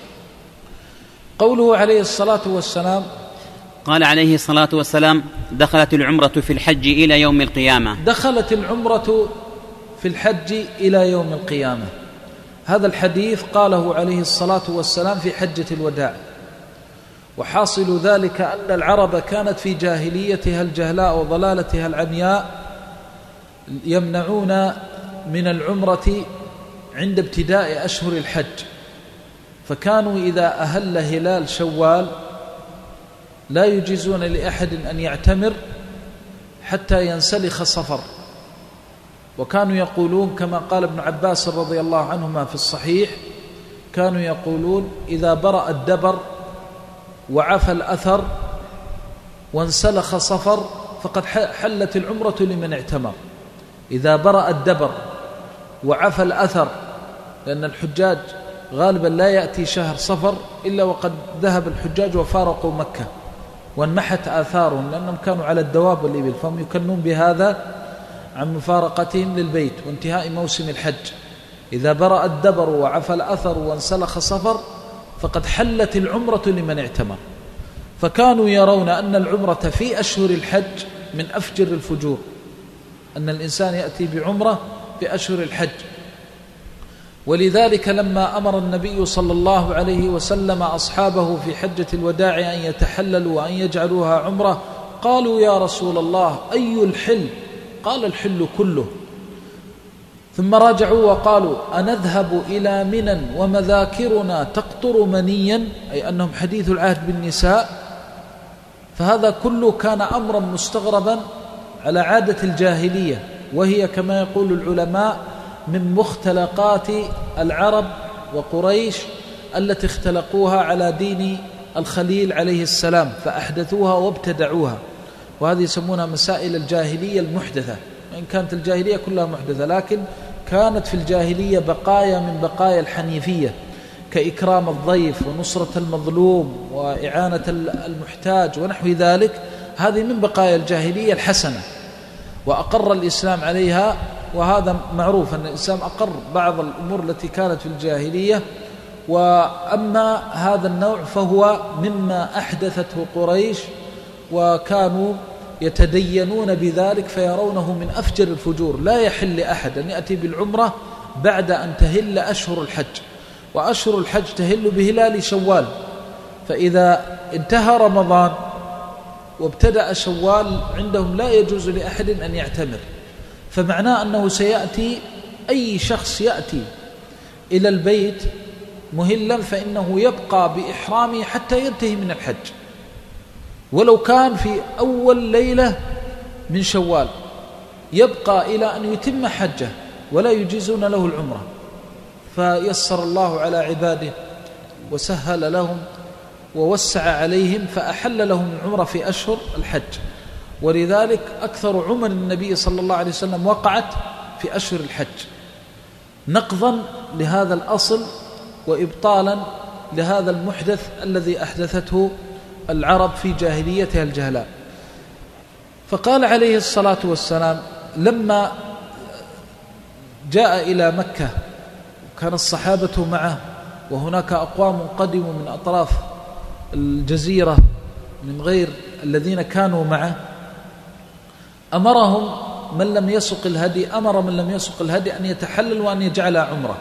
قوله عليه الصلاة والسلام، قال عليه الصلاة والسلام: دخلت العمرة في الحج إلى يوم القيامة. دخلت العمرة في الحج إلى يوم القيامة. هذا الحديث قاله عليه الصلاة والسلام في حجة الوداع، وحاصل ذلك أن العرب كانت في جاهليتها الجهلاء وضلالتها العمياء يمنعون من العمرة عند ابتداء أشهر الحج، فكانوا إذا أهل هلال شوال لا يجيزون لأحد أن يعتمر حتى ينسلخ صفر. وكانوا يقولون كما قال ابن عباس رضي الله عنهما في الصحيح، كانوا يقولون: إذا برأ الدبر وعفى الأثر وانسلخ صفر فقد حلت العمرة لمن اعتمر. إذا برأ الدبر وعفى الأثر، لأن الحجاج غالبا لا يأتي شهر صفر إلا وقد ذهب الحجاج وفارقوا مكة وانمحت آثارهم، لأنهم كانوا على الدواب والإبل، فهم يكنون بهذا عن مفارقتهم للبيت وانتهاء موسم الحج. إذا برأ الدبر وعفى الأثر وانسلخ صفر فقد حلت العمرة لمن اعتمر. فكانوا يرون أن العمرة في أشهر الحج من أفجر الفجور، أن الإنسان يأتي بعمرة في أشهر الحج. ولذلك لما أمر النبي صلى الله عليه وسلم أصحابه في حجة الوداع أن يتحللوا وأن يجعلوها عمرة، قالوا: يا رسول الله، أي الحل؟ قال: الحل كله. ثم راجعوا وقالوا: أنذهب إلى منى ومذاكرنا تقطر منيا، أي أنهم حديث العهد بالنساء. فهذا كله كان أمرا مستغربا على عادة الجاهلية، وهي كما يقول العلماء من مختلقات العرب وقريش التي اختلقوها على دين الخليل عليه السلام فأحدثوها وابتدعوها، وهذه يسمونها مسائل الجاهلية المحدثة، وإن كانت الجاهلية كلها محدثة لكن كانت في الجاهلية بقايا من بقايا الحنيفية كإكرام الضيف ونصرة المظلوم وإعانة المحتاج ونحو ذلك. هذه من بقايا الجاهلية الحسنة وأقر الإسلام عليها، وهذا معروف أن الإسلام أقر بعض الأمور التي كانت في الجاهلية. وأما هذا النوع فهو مما أحدثته قريش، وكانوا يتدينون بذلك فيرونه من أفجر الفجور. لا يحل لأحد أن يأتي بالعمرة بعد أن تهل أشهر الحج، وأشهر الحج تهل بهلال شوال، فإذا انتهى رمضان وابتدأ شوال عندهم لا يجوز لأحد أن يعتمر، فمعناه أنه سيأتي أي شخص يأتي إلى البيت مهلا فإنه يبقى بإحرامه حتى ينتهي من الحج، ولو كان في أول ليلة من شوال يبقى إلى أن يتم حجه ولا يجيزون له العمرة. فيسر الله على عباده وسهل لهم ووسع عليهم فأحل لهم العمرة في أشهر الحج، ولذلك أكثر عمر النبي صلى الله عليه وسلم وقعت في أشهر الحج نقضا لهذا الأصل وإبطالا لهذا المحدث الذي أحدثته العرب في جاهليتها الجهلاء. فقال عليه الصلاة والسلام لما جاء إلى مكة كان الصحابة معه، وهناك أقوام قدموا من أطراف الجزيرة من غير الذين كانوا معه، أمرهم من لم يسق الهدي أن يتحلل وأن يجعل عمره.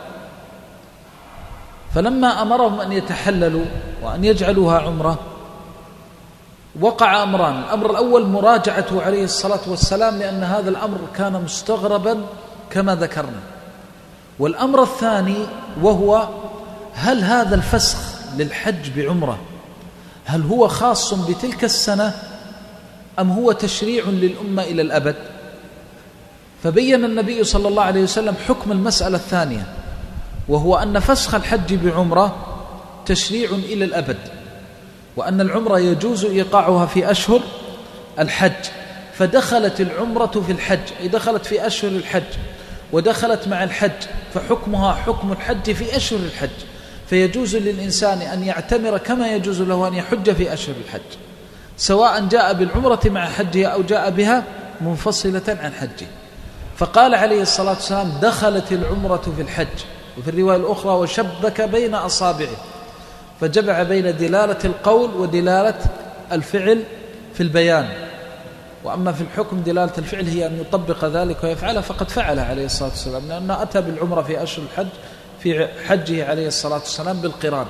فلما أمرهم أن يتحللوا وأن يجعلوها عمره وقع أمران. الأمر الأول مراجعته عليه الصلاة والسلام لأن هذا الأمر كان مستغربا كما ذكرنا، والأمر الثاني وهو هل هذا الفسخ للحج بعمره هل هو خاص بتلك السنة أم هو تشريع للأمة إلى الأبد؟ فبين النبي صلى الله عليه وسلم حكم المسألة الثانية، وهو أن فسخ الحج بعمرة تشريع إلى الأبد، وأن العمرة يجوز إيقاعها في أشهر الحج، فدخلت العمرة في الحج أي دخلت في أشهر الحج ودخلت مع الحج، فحكمها حكم الحج في أشهر الحج، فيجوز للإنسان أن يعتمر كما يجوز له أن يحج في أشهر الحج، سواء جاء بالعمرة مع حجه أو جاء بها منفصلة عن حجه. فقال عليه الصلاة والسلام دخلت العمرة في الحج، وفي الرواية الأخرى وشبك بين أصابعه، فجمع بين دلالة القول ودلالة الفعل في البيان. وأما في الحكم دلالة الفعل هي أن يطبق ذلك ويفعله، فقد فعله عليه الصلاة والسلام، لأنه أتى بالعمرة في أشهر الحج في حجه عليه الصلاة والسلام بالقران.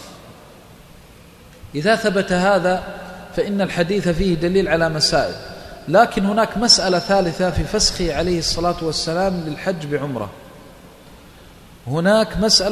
إذا ثبت هذا فإن الحديث فيه دليل على مسائل، لكن هناك مسألة ثالثة في فسخه عليه الصلاة والسلام للحج بعمرة. هناك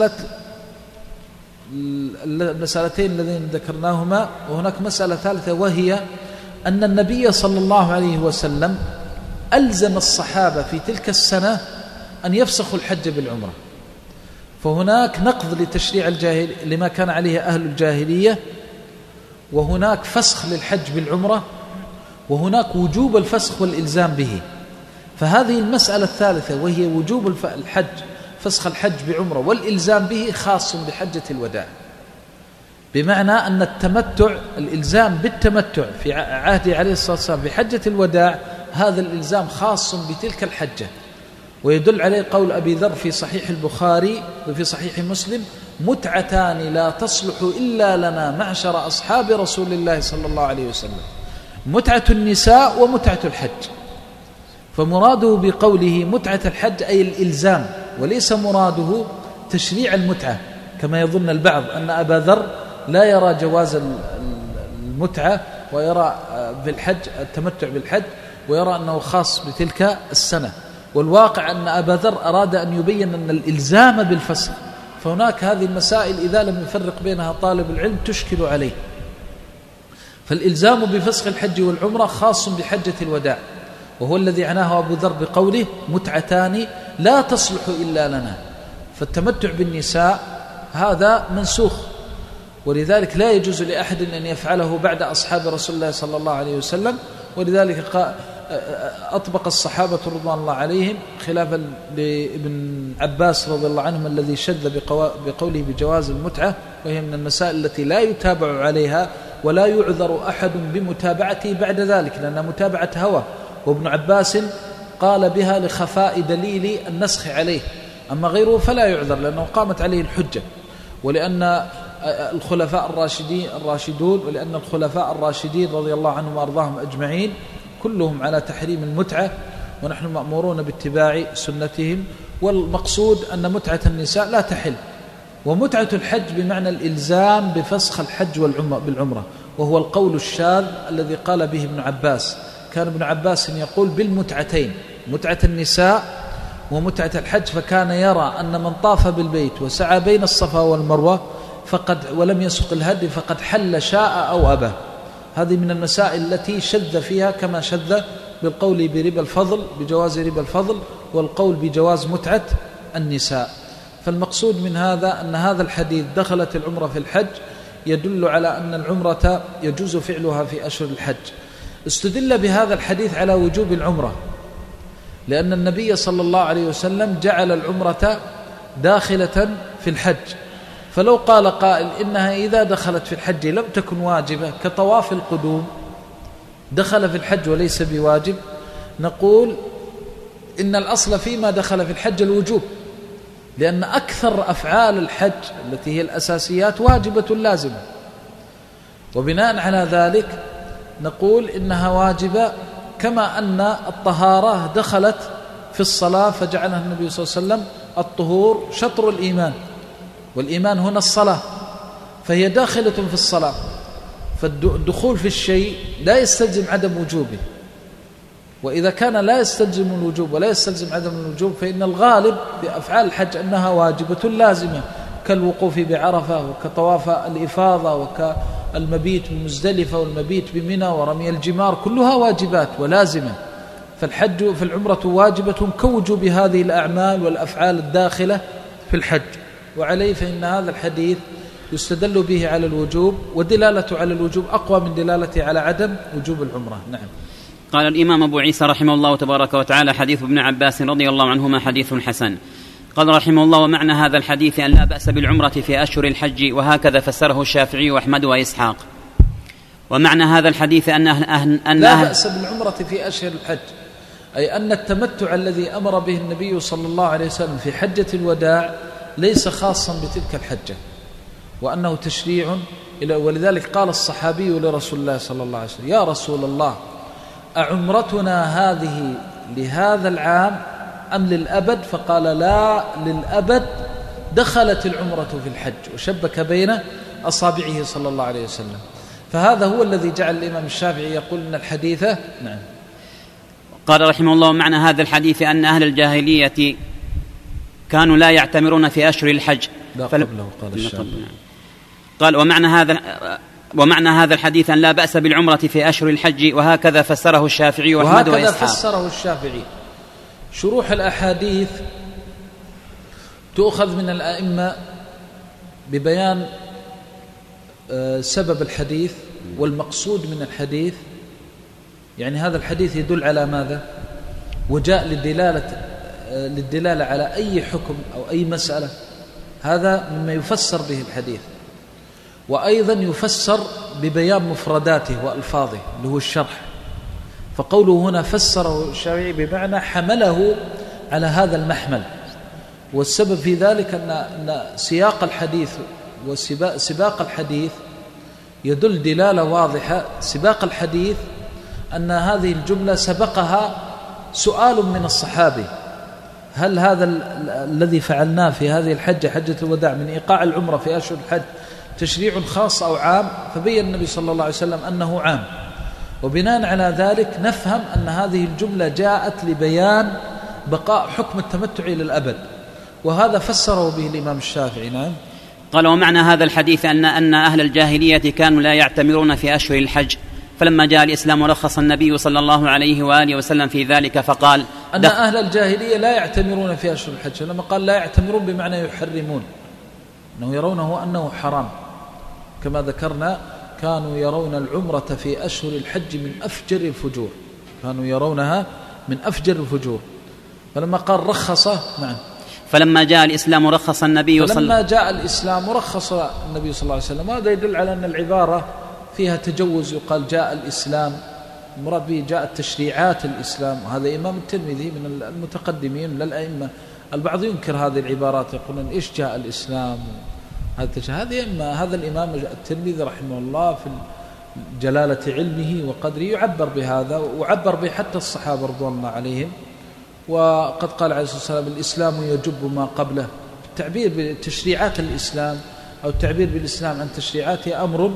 المسألتين اللذين ذكرناهما، وهناك مسألة ثالثة وهي أن النبي صلى الله عليه وسلم ألزم الصحابة في تلك السنة أن يفسخوا الحج بالعمرة، فهناك نقض لتشريع لما كان عليه أهل الجاهلية، وهناك فسخ للحج بالعمرة، وهناك وجوب الفسخ والإلزام به. فهذه المسألة الثالثة وهي وجوب الحج فسخ الحج بعمرة والإلزام به خاص بحجة الوداع، بمعنى أن الإلزام بالتمتع في عهده عليه الصلاة والسلام بحجة الوداع هذا الإلزام خاص بتلك الحجة. ويدل عليه قول أبي ذر في صحيح البخاري وفي صحيح مسلم متعتان لا تصلح إلا لنا معشر أصحاب رسول الله صلى الله عليه وسلم، متعة النساء ومتعة الحج. فمراده بقوله متعة الحج أي الإلزام، وليس مراده تشريع المتعة كما يظن البعض أن أبا ذر لا يرى جواز المتعة ويرى بالحج التمتع بالحج ويرى أنه خاص بتلك السنة. والواقع أن أبا ذر أراد أن يبين أن الإلزام بالفسخ، فهناك هذه المسائل إذا لم يفرق بينها طالب العلم تشكل عليه. فالإلزام بفسخ الحج والعمرة خاص بحجة الوداع، وهو الذي عناه أبو ذر بقوله متعتان لا تصلح إلا لنا. فالتمتع بالنساء هذا منسوخ، ولذلك لا يجوز لأحد أن يفعله بعد أصحاب رسول الله صلى الله عليه وسلم. ولذلك أطبق الصحابة رضوان الله عليهم خلافا لابن عباس رضي الله عنهم الذي شذ بقوله بجواز المتعة، وهي من المسائل التي لا يتابع عليها ولا يعذر أحد بمتابعته بعد ذلك، لأنها متابعة هوى. وابن عباس قال بها لخفاء دليل النسخ عليه، أما غيره فلا يعذر لأنه قامت عليه الحجة، ولأن الخلفاء الراشدون ولأن الخلفاء الراشدين رضي الله عنهم وأرضاهم أجمعين كلهم على تحريم المتعة، ونحن مأمورون باتباع سنتهم. والمقصود أن متعة النساء لا تحل. ومتعة الحج بمعنى الإلزام بفسخ الحج بالعمرة، وهو القول الشاذ الذي قال به ابن عباس. كان ابن عباس يقول بالمتعتين، متعة النساء ومتعة الحج، فكان يرى أن من طاف بالبيت وسعى بين الصفا والمروة ولم يسق الهدي فقد حل شاء أو أبى. هذه من المسائل التي شذ فيها، كما شذ بالقول بربا الفضل بجواز ربا الفضل، والقول بجواز متعة النساء. فالمقصود من هذا أن هذا الحديث دخلت العمرة في الحج يدل على أن العمرة يجوز فعلها في أشهر الحج. استدل بهذا الحديث على وجوب العمرة، لأن النبي صلى الله عليه وسلم جعل العمرة داخلة في الحج. فلو قال قائل إنها إذا دخلت في الحج لم تكن واجبة كطواف القدوم دخل في الحج وليس بواجب، نقول إن الأصل فيما دخل في الحج الوجوب، لأن أكثر أفعال الحج التي هي الأساسيات واجبة لازمة، وبناء على ذلك نقول إنها واجبة، كما أن الطهارة دخلت في الصلاة فجعلها النبي صلى الله عليه وسلم الطهور شطر الإيمان، والإيمان هنا الصلاة، فهي داخلة في الصلاة. فالدخول في الشيء لا يستلزم عدم وجوبه، وإذا كان لا يستلزم الوجوب ولا يستلزم عدم الوجوب فإن الغالب بأفعال الحج أنها واجبة لازمة، كالوقوف بعرفة وكطواف الإفاضة وكالمبيت بمزدلفة والمبيت بمنى ورمي الجمار، كلها واجبات ولازمة. فالحج في العمرة واجبة كوجوب هذه الأعمال والأفعال الداخلة في الحج. وعليه فإن هذا الحديث يستدل به على الوجوب، ودلالته على الوجوب أقوى من دلالته على عدم وجوب العمرة. نعم. قال الإمام أبو عيسى رحمه الله تبارك وتعالى: حديث ابن عباس رضي الله عنهما حديث حسن. قال رحمه الله: ومعنى هذا الحديث أن لا بأس بالعمرة في أشهر الحج، وهكذا فسره الشافعي وأحمد وإسحاق. ومعنى هذا الحديث أن لا بأس بالعمرة في أشهر الحج، أي أن التمتع الذي أمر به النبي صلى الله عليه وسلم في حجة الوداع ليس خاصا بتلك الحجة، وأنه تشريع. ولذلك قال الصحابي لرسول الله صلى الله عليه وسلم: يا رسول الله، أعمرتنا هذه لهذا العام أم للأبد؟ فقال: لا، للأبد، دخلت العمرة في الحج، وشبك بين أصابعه صلى الله عليه وسلم. فهذا هو الذي جعل الإمام الشافعي يقول إن الحديث نعم. قال رحمه الله: معنى هذا الحديث أن أهل الجاهلية كانوا لا يعتمرون في أشهر الحج. لا قبله قال الشافعي. قال: ومعنى هذا الحديث أن لا بأس بالعمرة في أشهر الحج، وهكذا فسره الشافعي وأحمد وإسحاق. وهكذا فسره الشافعي. شروح الأحاديث تؤخذ من الأئمة ببيان سبب الحديث والمقصود من الحديث. يعني هذا الحديث يدل على ماذا؟ وجاء للدلالة على أي حكم أو أي مسألة، هذا مما يفسر به الحديث. وأيضا يفسر ببيان مفرداته وألفاظه اللي هو الشرح. فقوله هنا فسره الشافعي بمعنى حمله على هذا المحمل، والسبب في ذلك أن سياق الحديث وسباق الحديث يدل دلالة واضحة. سباق الحديث أن هذه الجملة سبقها سؤال من الصحابي: هل هذا الذي فعلناه في هذه الحجة، حجة الوداع، من إيقاع العمرة في أشهر الحج، تشريع خاص أو عام؟ فبين النبي صلى الله عليه وسلم أنه عام. وبناء على ذلك نفهم أن هذه الجملة جاءت لبيان بقاء حكم التمتع إلى الأبد، وهذا فسره به الإمام الشافعي. نعم. قال: ومعنى هذا الحديث أن أهل الجاهلية كانوا لا يعتمرون في أشهر الحج، فلما جاء الإسلام رخص النبي صلى الله عليه وآله وسلم في ذلك فقال أن أهل الجاهلية لا يعتمرون في أشهر الحج. لما قال لا يعتمرون بمعنى يحرمون، أنه يرونه أنه حرام. كما ذكرنا كانوا يرون العمرة في أشهر الحج من أفجر الفجور، كانوا يرونها من أفجر الفجور. فلما قال رخصه، نعم، فلما جاء الإسلام رخص النبي فلما جاء الإسلام رخص النبي صلى الله عليه وسلم. هذا يدل على أن العبارة فيها تجوز. يقال جاء الإسلام، المراد به جاءت تشريعات الإسلام. وهذا إمام الترمذي من المتقدمين للأئمة. البعض ينكر هذه العبارات، يقولون إيش جاء الإسلام، هذا الإمام الترمذي رحمه الله في جلالة علمه وقدره يعبر بهذا، وعبر به حتى الصحابة رضوان الله عليهم. وقد قال عليه الصلاة والسلام الإسلام يجب ما قبله. التعبير بتشريعات الإسلام أو التعبير بالإسلام عن تشريعاته أمر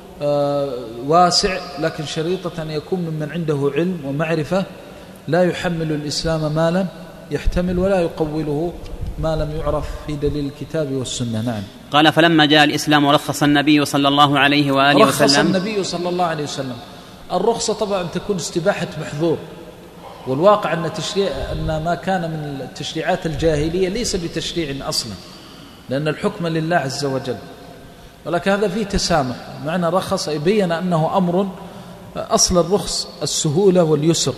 واسع، لكن شريطة أن يكون ممن عنده علم ومعرفة، لا يحمل الإسلام ما لم يحتمل ولا يقوله ما لم يعرف في دليل الكتاب والسنة. نعم. قال فلما جاء الإسلام رخص النبي صلى الله عليه وآله وسلم. رخص النبي صلى الله عليه وسلم. الرخصة طبعا تكون استباحة محظور، والواقع أن ما كان من التشريعات الجاهلية ليس بتشريع أصلا، لأن الحكم لله عز وجل، ولكن هذا فيه تسامح. معنى رخص يبين أنه أمر أصل الرخص السهولة واليسر،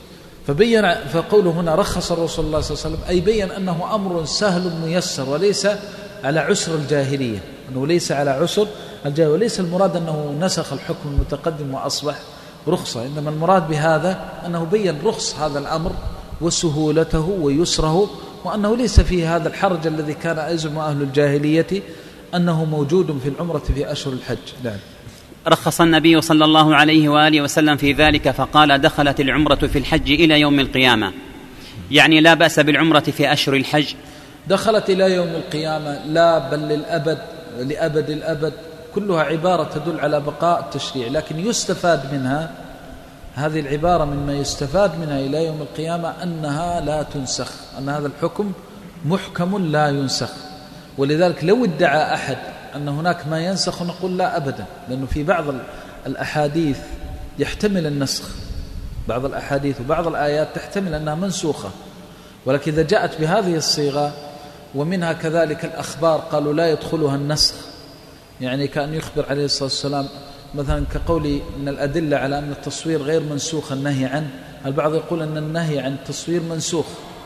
فقوله هنا رخص الرسول الله صلى الله عليه وسلم أي بين أنه أمر سهل ميسر وليس على عسر الجاهلية، أنه ليس على عسر الجاهلية، وليس المراد أنه نسخ الحكم المتقدم وأصبح رخصة، إنما المراد بهذا أنه بين رخص هذا الأمر وسهولته ويسره، وأنه ليس فيه هذا الحرج الذي كان يزعم أهل الجاهلية أنه موجود في العمرة في أشهر الحج. نعم. رخص النبي صلى الله عليه وآله وسلم في ذلك فقال دخلت العمرة في الحج إلى يوم القيامة، يعني لا بأس بالعمرة في أشهر الحج. دخلت إلى يوم القيامة، لا بل للأبد، لأبد الأبد، كلها عبارة تدل على بقاء التشريع، لكن يستفاد منها هذه العبارة، مما يستفاد منها إلى يوم القيامة أنها لا تنسخ، أن هذا الحكم محكم لا ينسخ. ولذلك لو ادعى أحد أن هناك ما ينسخ نقول لا أبدا، لأنه في بعض الأحاديث يحتمل النسخ، بعض الأحاديث وبعض الآيات تحتمل أنها منسوخة، ولكن إذا جاءت بهذه الصيغة، ومنها كذلك الأخبار قالوا لا يدخلها النسخ، يعني كأن يخبر عليه الصلاة والسلام مثلا كقولي من الأدلة على أن التصوير غير منسوخ النهي عنه. البعض يقول أن النهي عن التصوير منسوخ،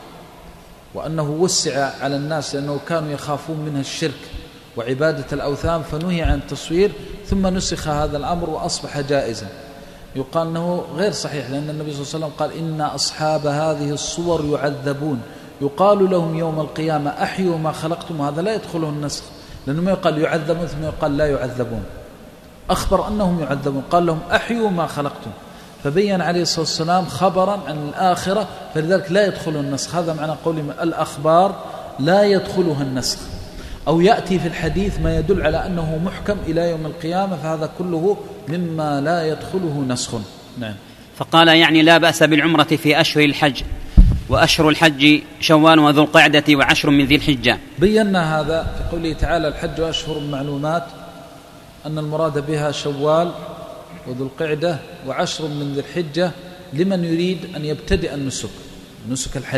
وأنه وسع على الناس لأنه كانوا يخافون منها الشرك وعبادة الأوثان، فنهي عن التصوير ثم نسخ هذا الأمر وأصبح جائزا. يقال أنه غير صحيح، لأن النبي صلى الله عليه وسلم قال إن أصحاب هذه الصور يعذبون يقال لهم يوم القيامة أحيوا ما خلقتم. هذا لا يدخله النسخ، لأنه ما يقال يعذبون ثم يقال لا يعذبون، أخبر أنهم يعذبون، قال لهم أحيوا ما خلقتم، فبين عليه الصلاة والسلام خبرا عن الآخرة، فلذلك لا يدخله النسخ. هذا معنى قول الأخبار لا يدخلها النسخ، أو يأتي في الحديث ما يدل على أنه محكم إلى يوم القيامة، فهذا كله مما لا يدخله نسخ. نعم. فقال يعني لا بأس بالعمرة في أشهر الحج، وأشهر الحج شوال وذو القعدة وعشر من ذي الحجة. بينا هذا في قوله تعالى الحج أشهر معلومات، أن المراد بها شوال وذو القعدة وعشر من ذي الحجة لمن يريد أن يبتدئ نسك الحج.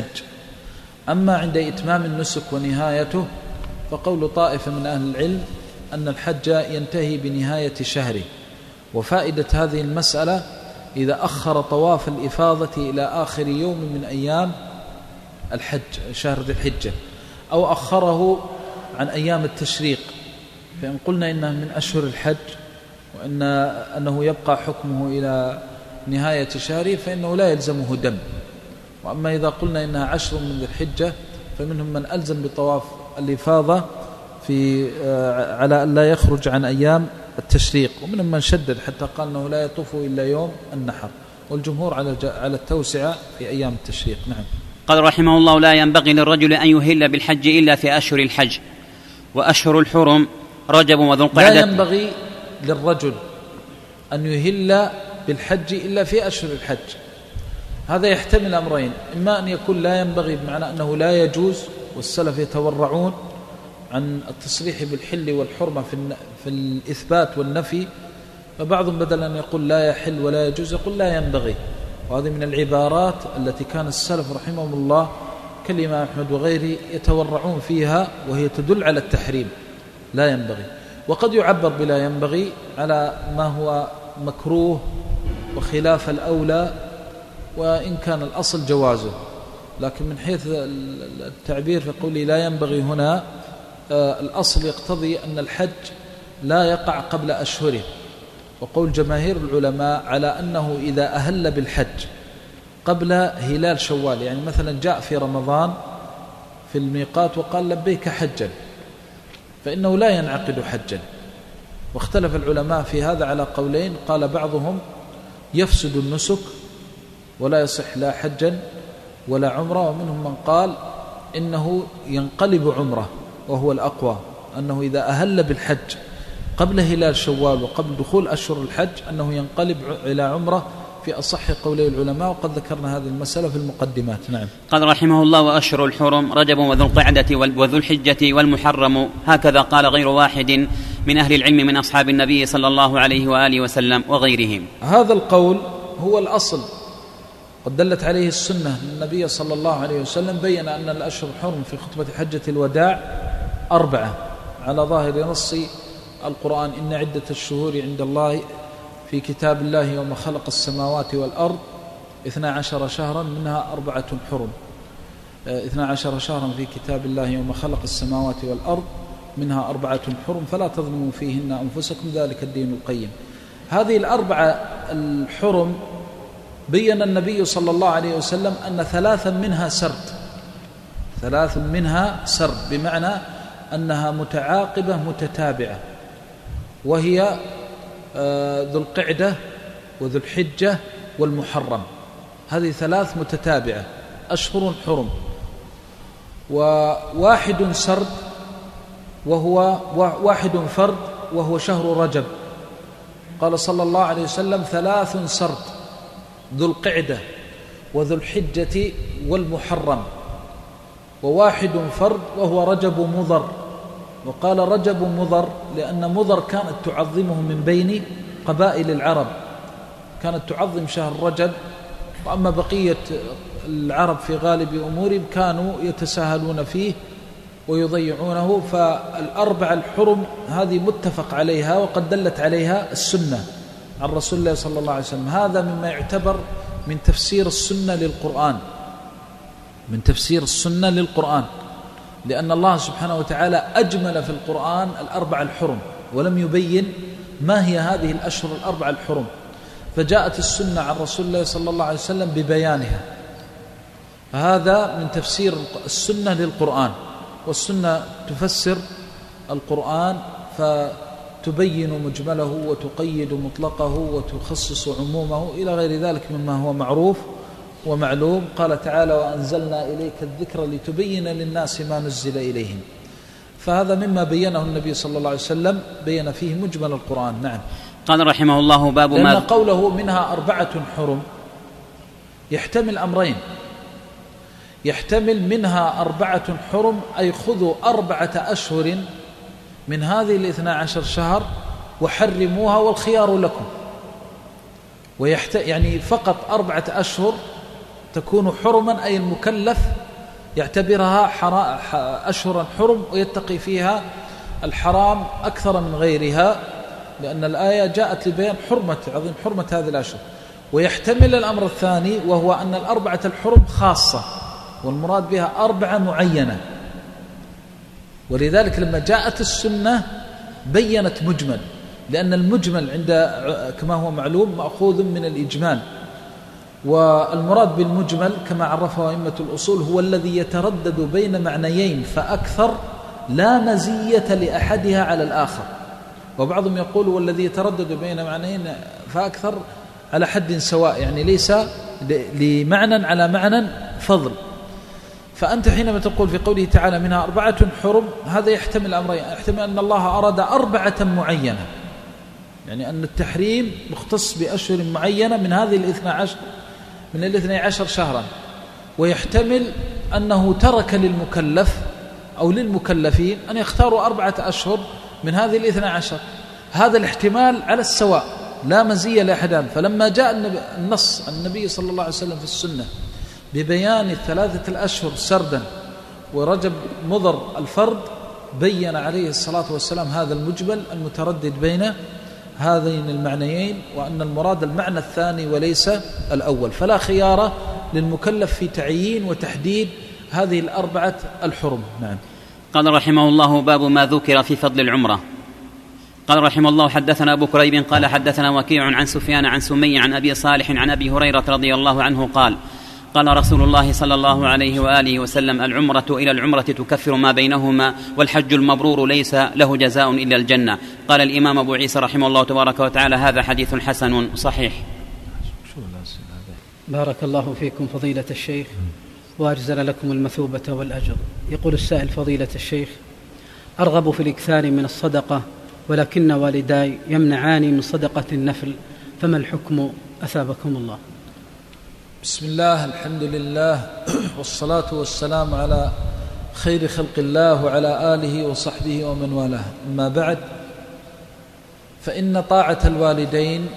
أما عند إتمام النسك ونهايته فقول طائفة من أهل العلم أن الحج ينتهي بنهاية شهره. وفائدة هذه المسألة إذا أخر طواف الإفاضة إلى آخر يوم من أيام الحج شهر ذي الحجة، أو أخره عن أيام التشريق، فإن قلنا إنه من أشهر الحج وأنه يبقى حكمه إلى نهاية شهره فإنه لا يلزمه دم. وأما إذا قلنا إنها عشر من ذي الحجة فمنهم من ألزم بطواف الإفاضة على أن لا يخرج عن أيام التشريق، ومنهم من شدد حتى قال أنه لا يطوف إلا يوم النحر، والجمهور على التوسعة في أيام التشريق. نعم. قال رحمه الله لا ينبغي للرجل أن يهل بالحج إلا في أشهر الحج، وأشهر الحرم رجب وذو القعدة. لا ينبغي للرجل أن يهل بالحج إلا في أشهر الحج. هذا يحتمل أمرين، إما أن يكون لا ينبغي بمعنى أنه لا يجوز، والسلف يتورعون عن التصريح بالحل والحرمة في الإثبات والنفي فبعضهم بدل أن يقول لا يحل ولا يجوز يقول لا ينبغي، وهذه من العبارات التي كان السلف رحمهم الله كالإمام أحمد وغيره يتورعون فيها، وهي تدل على التحريم، لا ينبغي. وقد يعبر بلا ينبغي على ما هو مكروه وخلاف الأولى، وإن كان الأصل جوازه، لكن من حيث التعبير في قولي لا ينبغي هنا الأصل يقتضي أن الحج لا يقع قبل أشهره، وقول جماهير العلماء على أنه إذا أهل بالحج قبل هلال شوال، يعني مثلا جاء في رمضان في الميقات وقال لبيك حجا، فإنه لا ينعقد حجا. واختلف العلماء في هذا على قولين، قال بعضهم يفسد النسك ولا يصح لا حجا ولا عمره، ومنهم من قال إنه ينقلب عمره، وهو الأقوى أنه إذا أهل بالحج قبل هلال شوال وقبل دخول أشهر الحج أنه ينقلب إلى عمره في أصح قولي العلماء، وقد ذكرنا هذه المسألة في المقدمات. نعم. قال رحمه الله: وأشهر الحرم رجب وذو القعدة وذو الحجة والمحرم، هكذا قال غير واحد من أهل العلم من أصحاب النبي صلى الله عليه وآله وسلم وغيرهم. هذا القول هو الأصل، قد دلت عليه السنة. النبي صلى الله عليه وسلم بين أن الأشهر الحرم في خطبة حجة الوداع 4 على ظاهر نص القرآن: إن عدة الشهور عند الله في كتاب الله يوم خلق السماوات والأرض 12 شهرا منها 4 حرم. 12 شهرا في كتاب الله يوم خلق السماوات والأرض منها 4 حرم فلا تظلموا فيهن أنفسكم ذلك الدين القيم. هذه 4 الحرم بين النبي صلى الله عليه وسلم أن 3 منها سرد، 3 منها سرد، بمعنى أنها متعاقبة متتابعة، وهي ذو القعدة وذو الحجة والمحرم. هذه 3 متتابعة أشهر حرم، وواحد سرد وهو واحد فرد وهو شهر رجب. قال صلى الله عليه وسلم: 3 سرد: ذو القعدة وذو الحجة والمحرم، وواحد فرد وهو رجب مضر. وقال رجب مضر لأن مضر كانت تعظمه من بين قبائل العرب، كانت تعظم شهر رجب، وأما بقية العرب في غالب أمورهم كانوا يتساهلون فيه ويضيعونه. فال4 الحرم هذه متفق عليها، وقد دلت عليها السنة عن رسول الله صلى الله عليه وسلم. هذا مما يعتبر من تفسير السنة للقرآن، من تفسير السنة للقرآن، لأن الله سبحانه وتعالى أجمل في القرآن 4 الحرم ولم يبين ما هي هذه الأشهر 4 الحرم، فجاءت السنة عن رسول الله صلى الله عليه وسلم ببيانها. هذا من تفسير السنة للقرآن، والسنة تفسر القرآن فتبين مجمله وتقيد مطلقه وتخصص عمومه إلى غير ذلك مما هو معروف ومعلوم. قال تعالى: وأنزلنا إليك الذكر لتبين للناس ما نزل إليهم. فهذا مما بينه النبي صلى الله عليه وسلم، بين فيه مجمل القرآن. نعم. قال رحمه الله: باب ما لأن قوله منها 4 حرم يحتمل أمرين: يحتمل منها 4 حرم أي خذوا 4 أشهر من هذه 12 شهر وحرموها والخيار لكم، يعني فقط 4 أشهر تكون حرما، أي المكلف يعتبرها أشهرا حرم ويتقي فيها الحرام أكثر من غيرها، لأن الآية جاءت لبيان عظيم حرمة هذه الأشهر. ويحتمل الأمر الثاني، وهو أن 4 الحرم خاصة، والمراد بها 4 معينة، ولذلك لما جاءت السنة بيّنت مجمل، لأن المجمل عند كما هو معلوم مأخوذ من الإجمال، والمراد بالمجمل كما عرفه أئمة الأصول هو الذي يتردد بين معنيين فأكثر لا مزية لأحدها على الآخر. وبعضهم يقول والذي يتردد بين معنيين فأكثر على حد سواء، يعني ليس لمعنى على معنى فضل. فأنت حينما تقول في قوله تعالى منها 4 حرم، هذا يحتمل أمرين: يحتمل أن الله أراد 4 معينة، يعني أن التحريم مختص بأشهر معينة من هذه 12 شهرا، ويحتمل أنه ترك للمكلف أو للمكلفين أن يختاروا 4 أشهر من هذه 12. هذا الاحتمال على السواء، لا مزية لأحدهم. فلما جاء النص النبي صلى الله عليه وسلم في السنة ببيان 3 أشهر سردا ورجب مضر الفرد، بين عليه الصلاة والسلام هذا المجمل المتردد بين هذين المعنيين، وأن المراد المعنى الثاني وليس الأول. فلا خيار للمكلف في تعيين وتحديد هذه 4 الحرم. نعم. قال رحمه الله: باب ما ذكر في فضل العمرة. قال رحمه الله: حدثنا أبو كريب قال حدثنا وكيع عن سفيان عن سمي عن أبي صالح عن أبي هريرة رضي الله عنه قال: قال رسول الله صلى الله عليه وآله وسلم: العمرة إلى العمرة تكفر ما بينهما، والحج المبرور ليس له جزاء إلا الجنة. قال الإمام أبو عيسى رحمه الله تبارك وتعالى: هذا حديث حسن صحيح. بارك الله فيكم فضيلة الشيخ وأجزل لكم المثوبة والأجر. يقول السائل: فضيلة الشيخ، أرغب في الإكثار من الصدقة، ولكن والداي يمنعاني من صدقة النفل، فما الحكم أثابكم الله؟ بسم الله، الحمد لله، والصلاة والسلام على خير خلق الله وعلى آله وصحبه ومن والاه. أما بعد، فإن طاعة الوالدين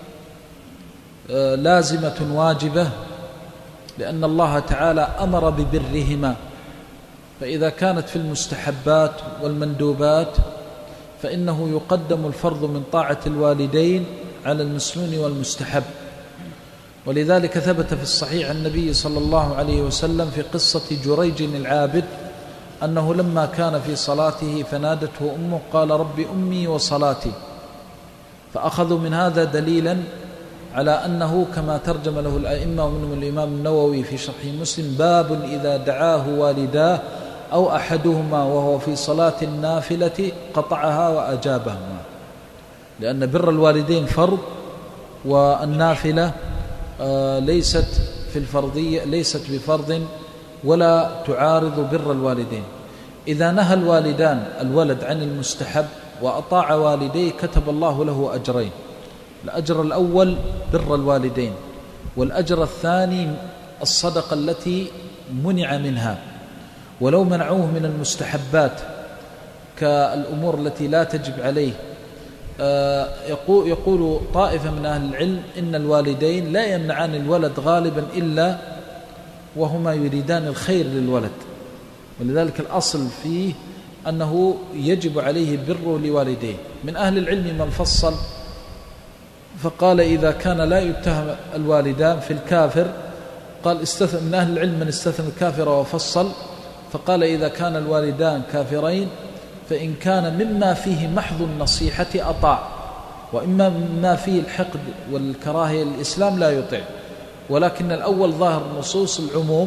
لازمة واجبة، لأن الله تعالى أمر ببرهما، فإذا كانت في المستحبات والمندوبات فإنه يقدم الفرض من طاعة الوالدين على المسنون والمستحب. ولذلك ثبت في الصحيح عن النبي صلى الله عليه وسلم في قصة جريج العابد أنه لما كان في صلاته فنادته أمه قال: رب أمي وصلاتي. فأخذوا من هذا دليلا على أنه كما ترجم له الأئمة، ومنهم الإمام النووي في شرح مسلم: باب إذا دعاه والداه أو أحدهما وهو في صلاة النافلة قطعها وأجابهما، لأن بر الوالدين فرض، والنافلة ليست في الفرضية، ليست بفرض ولا تعارض بر الوالدين. إذا نهى الوالدان الولد عن المستحب وأطاع والديه كتب الله له أجرين: الأجر الأول بر الوالدين، والأجر الثاني الصدقة التي منع منها. ولو منعوه من المستحبات كالأمور التي لا تجب عليه، يقول طائفة من أهل العلم إن الوالدين لا يمنعان الولد غالبا إلا وهما يريدان الخير للولد، ولذلك الأصل فيه أنه يجب عليه بر لوالديه. من أهل العلم من فصل فقال: إذا كان لا يتهم الوالدان في الكافر، قال من أهل العلم من استثنى الكافر وفصل، فقال: إذا كان الوالدان كافرين فإن كان مما فيه محض النصيحة أطاع، وإما مما فيه الحقد والكراهية للإسلام لا يطيع. ولكن الأول ظاهر نصوص العموم.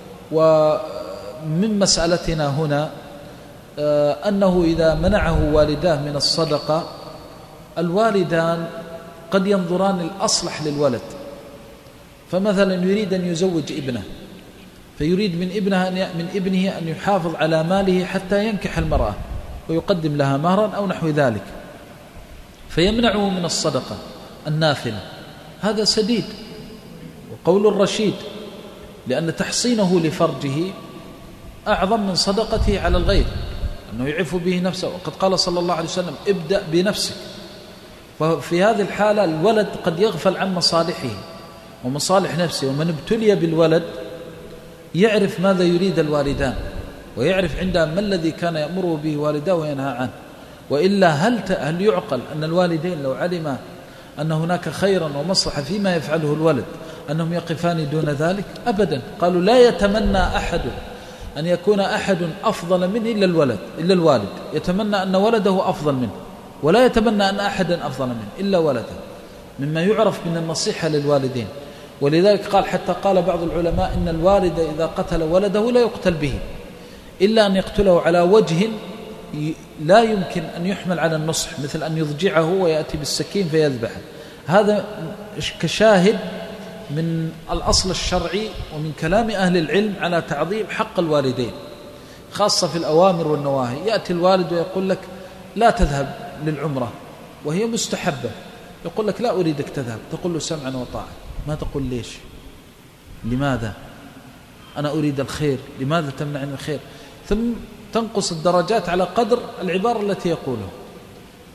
ومن مسألتنا هنا أنه إذا منعه والداه من الصدقة، الوالدان قد ينظران الأصلح للولد. فمثلا يريد أن يزوج ابنه، فيريد من ابنه أن يحافظ على ماله حتى ينكح المرأة ويقدم لها مهرا أو نحو ذلك، فيمنعه من الصدقة النافلة. هذا سديد وقول الرشيد، لأن تحصينه لفرجه أعظم من صدقته على الغير، أنه يعف به نفسه. وقد قال صلى الله عليه وسلم: ابدأ بنفسك. ففي هذه الحالة الولد قد يغفل عن مصالحه ومصالح نفسه. ومن ابتلي بالولد يعرف ماذا يريد الوالدان، ويعرف عندها ما الذي كان يأمره به والداه وينهى عنه. وإلا هل يعقل أن الوالدين لو علم أن هناك خيرا ومصلحة فيما يفعله الولد أنهم يقفان دون ذلك؟ أبدا. قالوا: لا يتمنى أحد أن يكون أحد أفضل منه إلا الوالد، يتمنى أن ولده أفضل منه، ولا يتمنى أن أحدا أفضل منه إلا ولده، مما يعرف من النصيحة للوالدين. ولذلك حتى قال بعض العلماء إن الوالد إذا قتل ولده لا يقتل به، إلا أن يقتله على وجه لا يمكن أن يحمل على النصح، مثل أن يضجعه ويأتي بالسكين فيذبحه. هذا كشاهد من الأصل الشرعي ومن كلام أهل العلم على تعظيم حق الوالدين، خاصة في الأوامر والنواهي. يأتي الوالد ويقول لك: لا تذهب للعمرة وهي مستحبة، يقول لك: لا أريدك تذهب، تقول له: سمعا وطاعة. ما تقول ليش؟ لماذا؟ أنا أريد الخير، لماذا تمنعني الخير؟ ثم تنقص الدرجات على قدر العبارة التي يقولها.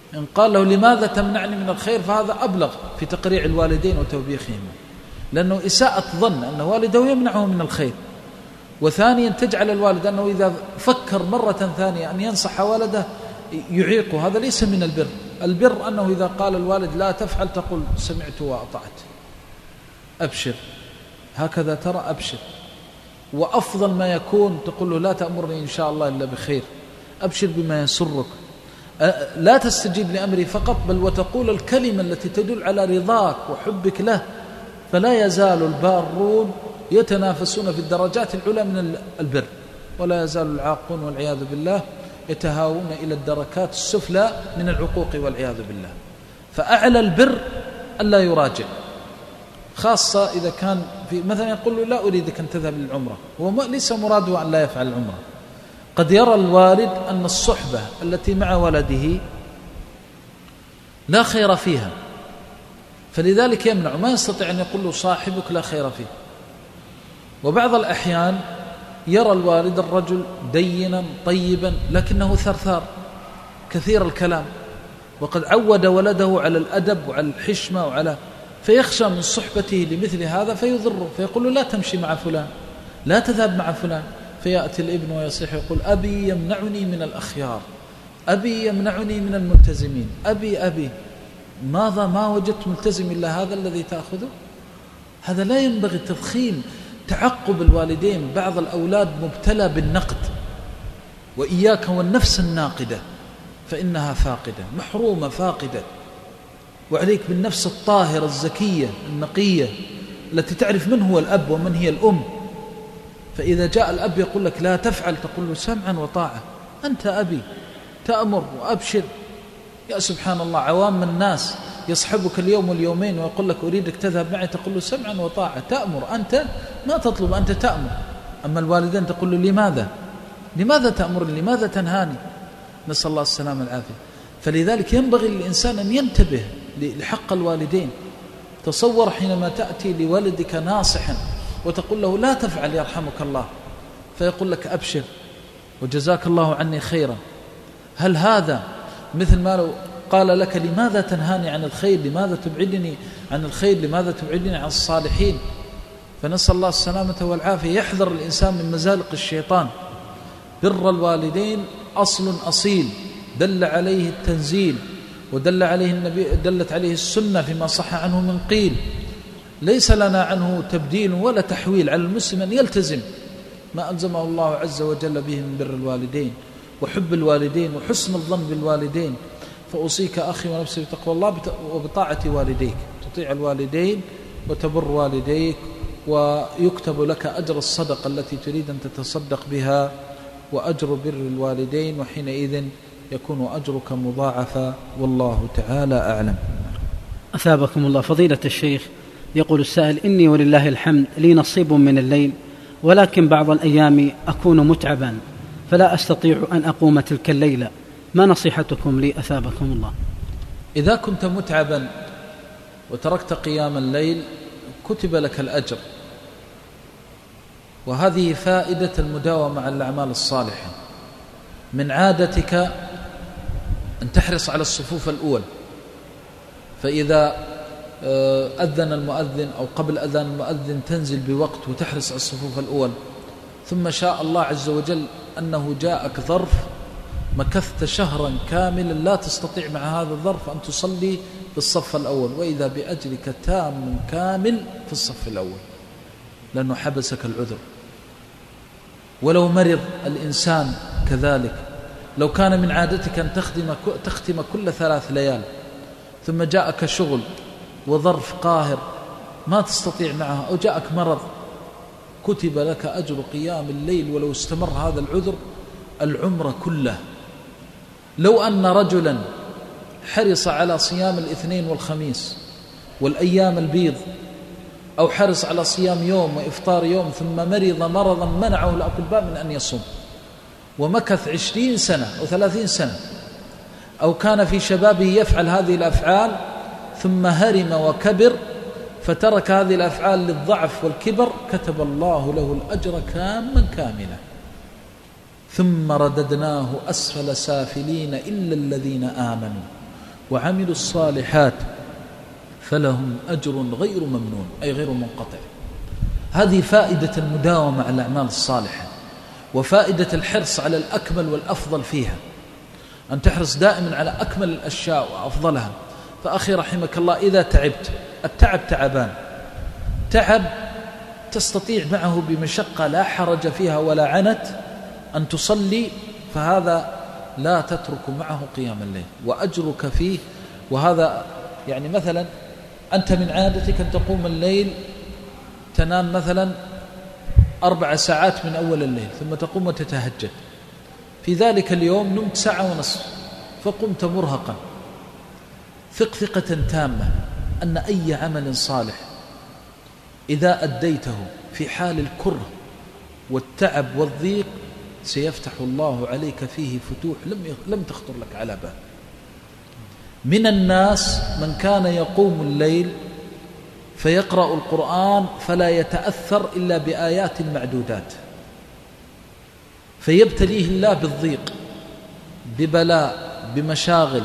إن قال له لماذا تمنعني من الخير فهذا أبلغ في تقريع الوالدين وتوبيخهما، لأنه إساءة ظن أن والده يمنعه من الخير. وثانيا تجعل الوالد أنه إذا فكر مرة ثانية أن ينصح والده يعيقه، هذا ليس من البر. البر أنه إذا قال الوالد لا تفعل تقول سمعت وأطعت، أبشر، هكذا ترى أبشر. وأفضل ما يكون تقول له لا تأمرني إن شاء الله إلا بخير، أبشر بما يسرك، لا تستجيب لأمري فقط، بل وتقول الكلمة التي تدل على رضاك وحبك له. فلا يزال البارون يتنافسون في الدرجات العلى من البر، ولا يزال العاقون والعياذ بالله يتهاون إلى الدركات السفلى من العقوق والعياذ بالله. فأعلى البر ألا يراجع، خاصة إذا كان في مثلا يقول له لا أريدك أن تذهب للعمرة، هو ليس مراده أن لا يفعل العمرة. قد يرى الوالد أن الصحبة التي مع ولده لا خير فيها، فلذلك يمنع، ما يستطيع أن يقول له صاحبك لا خير فيه. وبعض الأحيان يرى الوالد الرجل دينا طيبا لكنه ثرثار كثير الكلام، وقد عود ولده على الأدب وعلى الحشمة فيخشى من صحبته لمثل هذا فيضره، فيقول له لا تمشي مع فلان، لا تذهب مع فلان. فيأتي الابن ويصيح يقول أبي يمنعني من الأخيار، أبي يمنعني من الملتزمين، أبي ماذا ما وجدت ملتزم إلا هذا الذي تأخذه؟ هذا لا ينبغي تضخيم تعقب الوالدين. بعض الأولاد مبتلى بالنقد، وإياك والنفس الناقدة فإنها فاقدة، محرومة فاقدة. وعليك بالنفس الطاهرة الزكية النقية التي تعرف من هو الأب ومن هي الأم. فإذا جاء الأب يقول لك لا تفعل تقول له سمعا وطاعة، أنت أبي تأمر وأبشر. يا سبحان الله، عوام الناس يصحبك اليوم واليومين ويقول لك أريدك تذهب معي، تقول له سمعا وطاعة، تأمر، أنت ما تطلب، أنت تأمر. أما الوالدين تقول له لماذا تأمرني، لماذا تنهاني؟ نسأل الله السلامة والعافية. فلذلك ينبغي للإنسان أن ينتبه لحق الوالدين. تصور حينما تأتي لولدك ناصحا وتقول له لا تفعل يرحمك الله، فيقول لك أبشر وجزاك الله عني خيرا. هل هذا مثل ما لو قال لك لماذا تنهاني عن الخير، لماذا تبعدني عن الخير، لماذا تبعدني عن الصالحين؟ فنسأل الله السلامة والعافية. يحذر الإنسان من مزالق الشيطان. بر الوالدين أصل أصيل دل عليه التنزيل ودل عليه النبي، دلت عليه السنة فيما صح عنه من قيل. ليس لنا عنه تبديل ولا تحويل. على المسلم أن يلتزم ما ألزمه الله عز وجل به من بر الوالدين وحب الوالدين وحسن الظن بالوالدين. فأوصيك أخي ونفسي بتقوى الله وبطاعة والديك، تطيع الوالدين وتبر والديك، ويكتب لك أجر الصدقة التي تريد أن تتصدق بها وأجر بر الوالدين، وحينئذ يكون أجرك مضاعفا، والله تعالى أعلم. أثابكم الله. فضيلة الشيخ، يقول السائل: إني ولله الحمد لي نصيب من الليل، ولكن بعض الأيام أكون متعبا فلا أستطيع أن أقوم تلك الليلة، ما نصيحتكم لي أثابكم الله؟ إذا كنت متعبا وتركت قيام الليل كتب لك الأجر، وهذه فائدة المداومة على الأعمال الصالحة. من عادتك أن تحرص على الصفوف الأول، فإذا أذن المؤذن أو قبل أذان المؤذن تنزل بوقت وتحرص على الصفوف الأول. ثم شاء الله عز وجل أنه جاءك ظرف مكثت شهرا كاملا لا تستطيع مع هذا الظرف أن تصلي في الصف الأول، وإذا بأجرك تام كامل في الصف الأول، لأنه حبسك العذر. ولو مرض الإنسان كذلك، لو كان من عادتك أن تختم كل 3 ليال، ثم جاءك شغل وظرف قاهر ما تستطيع معه، أو جاءك مرض، كتب لك أجر قيام الليل ولو استمر هذا العذر العمر كله. لو أن رجلا حرص على صيام الاثنين والخميس والأيام البيض، أو حرص على صيام يوم وإفطار يوم، ثم مرض مرضا منعه الأطباء من أن يصوم، ومكث 20 سنة أو 30 سنة، أو كان في شبابه يفعل هذه الأفعال ثم هرم وكبر فترك هذه الأفعال للضعف والكبر، كتب الله له الأجر كاملا. ثم رددناه أسفل سافلين إلا الذين آمنوا وعملوا الصالحات فلهم أجر غير ممنون، أي غير منقطع. هذه فائدة المداومة على الأعمال الصالحة، وفائدة الحرص على الأكمل والأفضل فيها، أن تحرص دائما على أكمل الأشياء وأفضلها. فأخي رحمك الله، إذا تعبت، التعب تعبان، تعب تستطيع معه بمشقة لا حرج فيها ولا عنت أن تصلي، فهذا لا تترك معه قيام الليل وأجرك فيه. وهذا يعني مثلا أنت من عادتك أن تقوم الليل، تنام مثلا 4 ساعات من أول الليل، ثم تقوم وتتهجد. في ذلك اليوم نمت 1.5 ساعة فقمت مرهقا. ثق ثقة تامة أن أي عمل صالح إذا أديته في حال الكره والتعب والضيق سيفتح الله عليك فيه فتوح لم تخطر لك على بال. من الناس من كان يقوم الليل فيقرأ القرآن فلا يتأثر إلا بآيات معدودات، فيبتليه الله بالضيق، ببلاء، بمشاغل،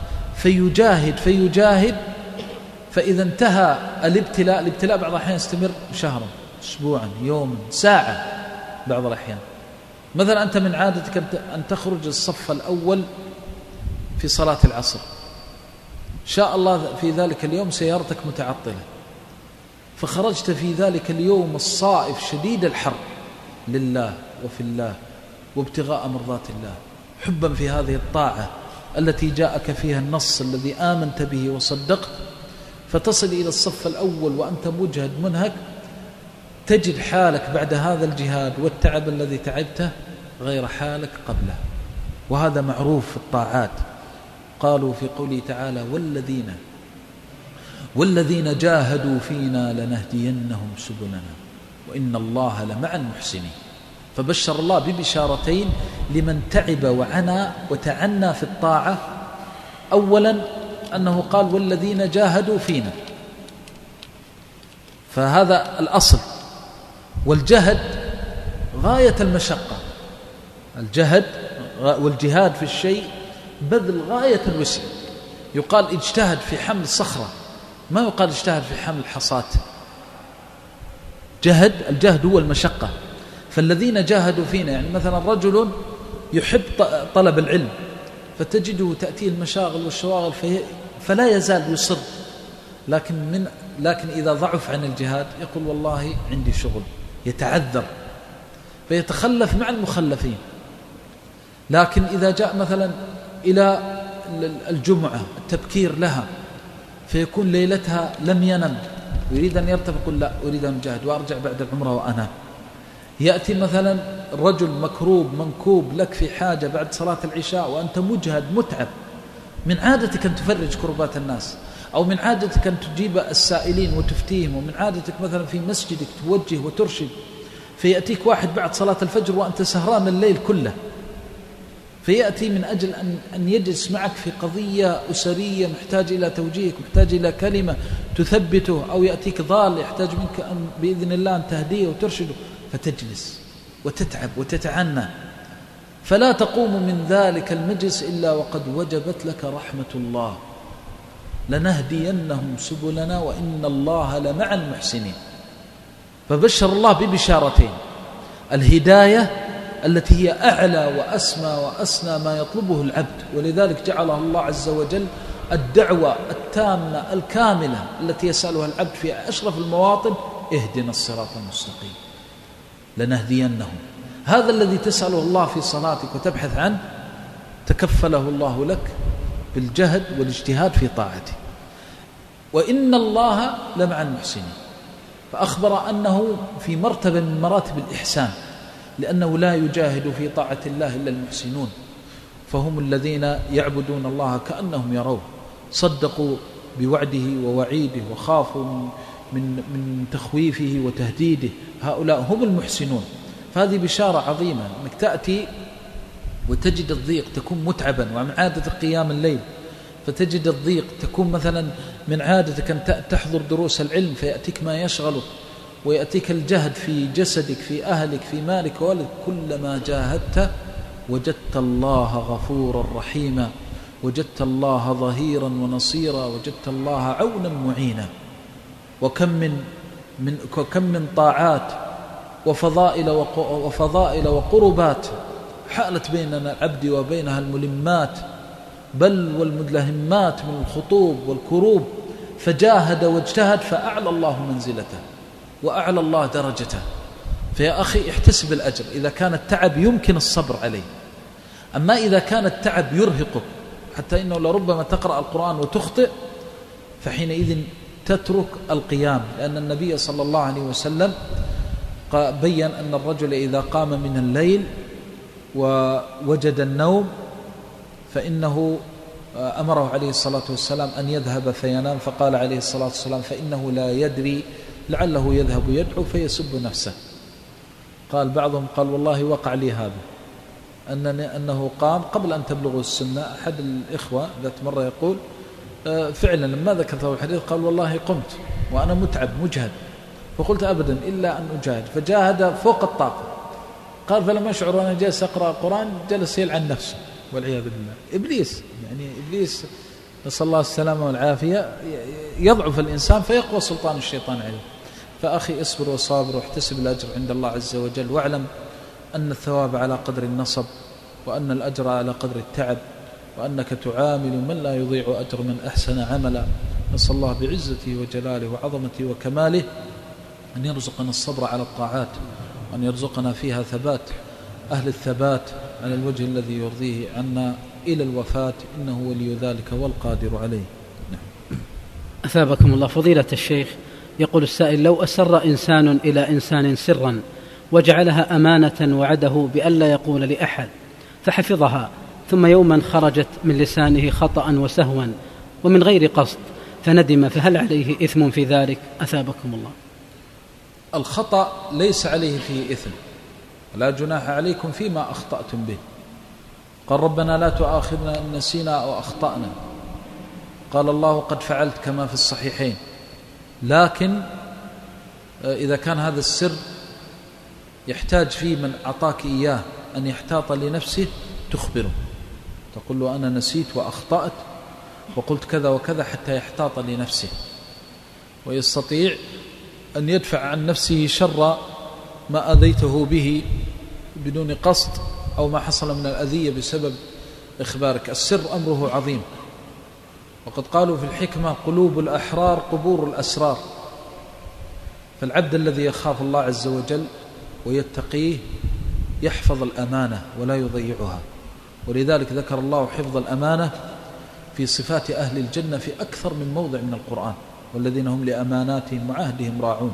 فيجاهد فإذا انتهى الابتلاء بعض الأحيان يستمر شهرا، أسبوعا، يوما، ساعة بعض الأحيان. مثلا أنت من عادتك أن تخرج الصف الأول في صلاة العصر، شاء الله في ذلك اليوم سيارتك متعطلة، فخرجت في ذلك اليوم الصائف شديد الحر لله وفي الله وابتغاء مرضات الله، حبا في هذه الطاعة التي جاءك فيها النص الذي آمنت به وصدقت، فتصل إلى الصف الأول وأنت مجهد منهك، تجد حالك بعد هذا الجهاد والتعب الذي تعبته غير حالك قبله. وهذا معروف في الطاعات. قالوا في قوله تعالى: والذين جاهدوا فينا لنهدينهم سبلنا وإن الله لمع المحسنين. فبشر الله ببشارتين لمن تعب وعنى وتعنى في الطاعة. أولا أنه قال: والذين جاهدوا فينا، فهذا الأصل. والجهد غاية المشقة، الجهد والجهاد في الشيء بذل غاية الوسع. يقال اجتهد في حمل صخرة، ما يقال اجتهد في حمل حصاة. الجهد هو المشقة. فالذين جاهدوا فينا، يعني مثلا رجل يحب طلب العلم فتجده تأتيه المشاغل والشواغل فلا يزال يصر، لكن إذا ضعف عن الجهاد يقول والله عندي شغل، يتعذر فيتخلف مع المخلفين. لكن إذا جاء مثلا إلى الجمعة التبكير لها فيكون ليلتها لم ينم، يريد أن يرتفق، يقول لا، أريد أن أجاهد وأرجع بعد العمرة وأنام. يأتي مثلا رجل مكروب منكوب لك في حاجة بعد صلاة العشاء وأنت مجهد متعب، من عادتك أن تفرج كربات الناس، أو من عادتك أن تجيب السائلين وتفتيهم، ومن عادتك مثلا في مسجدك توجه وترشد، فيأتيك واحد بعد صلاة الفجر وأنت سهران الليل كله، فيأتي من أجل أن يجلس معك في قضية أسرية محتاج إلى توجيهك، محتاج إلى كلمة تثبته، أو يأتيك ضال يحتاج منك أن بإذن الله أن تهديه وترشده، فتجلس وتتعب وتتعنى، فلا تقوم من ذلك المجلس إلا وقد وجبت لك رحمة الله. لنهدينهم سبلنا وإن الله لمع المحسنين. فبشر الله ببشارتين: الهداية التي هي أعلى وأسمى وأسنى ما يطلبه العبد، ولذلك جعلها الله عز وجل الدعوة التامة الكاملة التي يسألها العبد في أشرف المواطن: اهدنا الصراط المستقيم. لنهدينهم، هذا الذي تسأله الله في صلاتك وتبحث عنه تكفله الله لك بالجهد والاجتهاد في طاعته. وإن الله لمع المحسنين، فأخبر أنه في مرتبة من مراتب الإحسان، لأنه لا يجاهد في طاعة الله إلا المحسنون، فهم الذين يعبدون الله كأنهم يروه، صدقوا بوعده ووعيده وخافوا من تخويفه وتهديده، هؤلاء هم المحسنون. فهذه بشارة عظيمة، أنك تأتي وتجد الضيق، تكون متعبا ومن عادة قيام الليل، فتجد الضيق، تكون مثلا من عادتك أن تحضر دروس العلم فيأتيك ما يشغلك، ويأتيك الجهد في جسدك، في أهلك، في مالك وولدك، كلما جاهدت وجدت الله غفورا رحيما وجدت الله ظهيرا ونصيرا، وجدت الله عونا معينا. وكم من طاعات وفضائل وقربات حالت بين العبد وبينها الملمات بل والمدلهمات من الخطوب والكروب، فجاهد واجتهد فأعلى الله منزلته وأعلى الله درجته. فيا أخي احتسب الأجر إذا كان التعب يمكن الصبر عليه. أما إذا كان التعب يرهقك حتى إنه لربما تقرأ القرآن وتخطئ، فحينئذ تترك القيام، لأن النبي صلى الله عليه وسلم بيّن أن الرجل إذا قام من الليل ووجد النوم فإنه أمره عليه الصلاة والسلام أن يذهب فينام، فقال عليه الصلاة والسلام: فإنه لا يدري لعله يذهب يدعو فيسب نفسه. قال بعضهم قال: والله وقع لي هذا، أنه قام قبل أن تبلغه السنة. أحد الإخوة ذات مرة يقول فعلا لما ذكرت الحديث قال: والله قمت وأنا متعب مجهد، فقلت أبدا إلا أن أجاهد، فجاهد فوق الطاقة. قال: فلما أشعر وأنا جالس أقرأ القرآن جلس يلعن نفسه والعياذ بالله. إبليس نسأل الله السلامة والعافية، يضعف الإنسان فيقوى سلطان الشيطان عليه. فأخي اصبر وصابر واحتسب الأجر عند الله عز وجل، واعلم أن الثواب على قدر النصب، وأن الأجر على قدر التعب، وأنك تعامل من لا يضيع أجر من أحسن عملا. نسأل الله بعزته وجلاله وعظمته وكماله أن يرزقنا الصبر على الطاعات، وأن يرزقنا فيها ثبات، أهل الثبات على الوجه الذي يرضيه عنا إلى الوفاة، إنه ولي ذلك والقادر عليه. أثابكم الله. فضيلة الشيخ، يقول السائل: لو أسر إنسان إلى إنسان سرا وجعلها أمانة وعده بألا يقول لأحد فحفظها، ثم يوما خرجت من لسانه خطأ وسهوا ومن غير قصد فندم، فهل عليه إثم في ذلك؟ أثابكم الله. الخطأ ليس عليه فيه إثم، لا جناح عليكم فيما أخطأتم به. قال: ربنا لا تؤاخذنا إن نسينا أو أخطأنا. قال الله: قد فعلت، كما في الصحيحين. لكن إذا كان هذا السر يحتاج فيه من أعطاك إياه أن يحتاط لنفسه، تخبره، تقول له: أنا نسيت وأخطأت وقلت كذا وكذا، حتى يحتاط لنفسه ويستطيع أن يدفع عن نفسه شر ما أذيته به بدون قصد، أو ما حصل من الأذية بسبب إخبارك. السر أمره عظيم، وقد قالوا في الحكمة: قلوب الأحرار قبور الأسرار. فالعبد الذي يخاف الله عز وجل ويتقيه يحفظ الأمانة ولا يضيعها، ولذلك ذكر الله حفظ الأمانة في صفات أهل الجنة في أكثر من موضع من القرآن: والذين هم لأماناتهم وعهدهم راعون.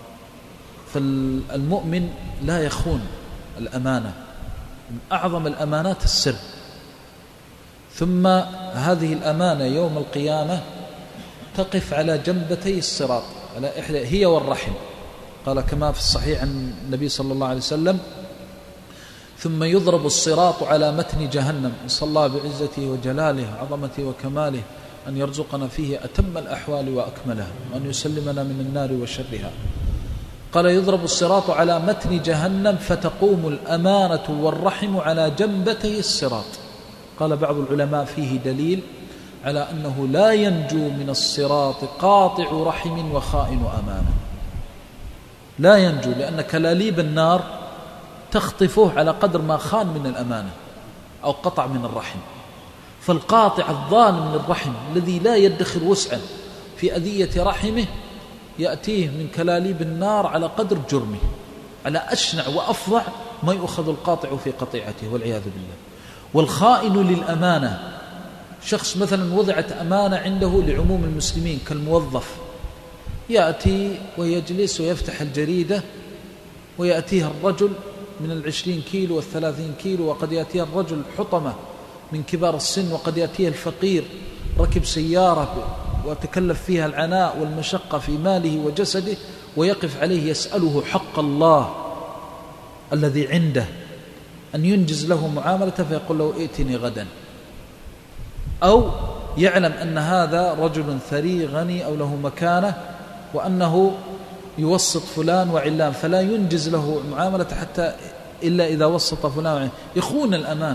فالمؤمن لا يخون الأمانة، من أعظم الأمانات السر. ثم هذه الأمانة يوم القيامة تقف على جنبتي الصراط، على إحدى هي والرحم. قال كما في الصحيح عن النبي صلى الله عليه وسلم: ثم يضرب الصراط على متن جهنم. نسأل الله بعزته وجلاله عظمته وكماله أن يرزقنا فيه أتم الأحوال وأكملها، وأن يسلمنا من النار وشرها. قال: يضرب الصراط على متن جهنم فتقوم الأمانة والرحم على جنبتي الصراط. قال بعض العلماء: فيه دليل على أنه لا ينجو من الصراط قاطع رحم وخائن أمانة، لا ينجو، لأن كلاليب النار تخطفه على قدر ما خان من الأمانة أو قطع من الرحم. فالقاطع الظالم من الرحم الذي لا يدخر وسعا في أذية رحمه يأتيه من كلاليب النار على قدر جرمه، على أشنع وأفظع ما يؤخذ القاطع في قطيعته والعياذ بالله. والخائن للأمانة، شخص مثلا وضعت أمانة عنده لعموم المسلمين كالموظف، يأتي ويجلس ويفتح الجريدة ويأتيه الرجل من 20 كيلو وال30 كيلو، وقد يأتيه الرجل حطمة من كبار السن، وقد يأتيه الفقير ركب سيارة وتكلف فيها العناء والمشقة في ماله وجسده، ويقف عليه يسأله حق الله الذي عنده أن ينجز له معاملته، فيقول له: ائتني غدا. أو يعلم أن هذا رجل ثري غني أو له مكانة، وأنه يوسط فلان وعلان، فلا ينجز له معاملة حتى إلا إذا وسط فلان وعلان. يخون الأمانة.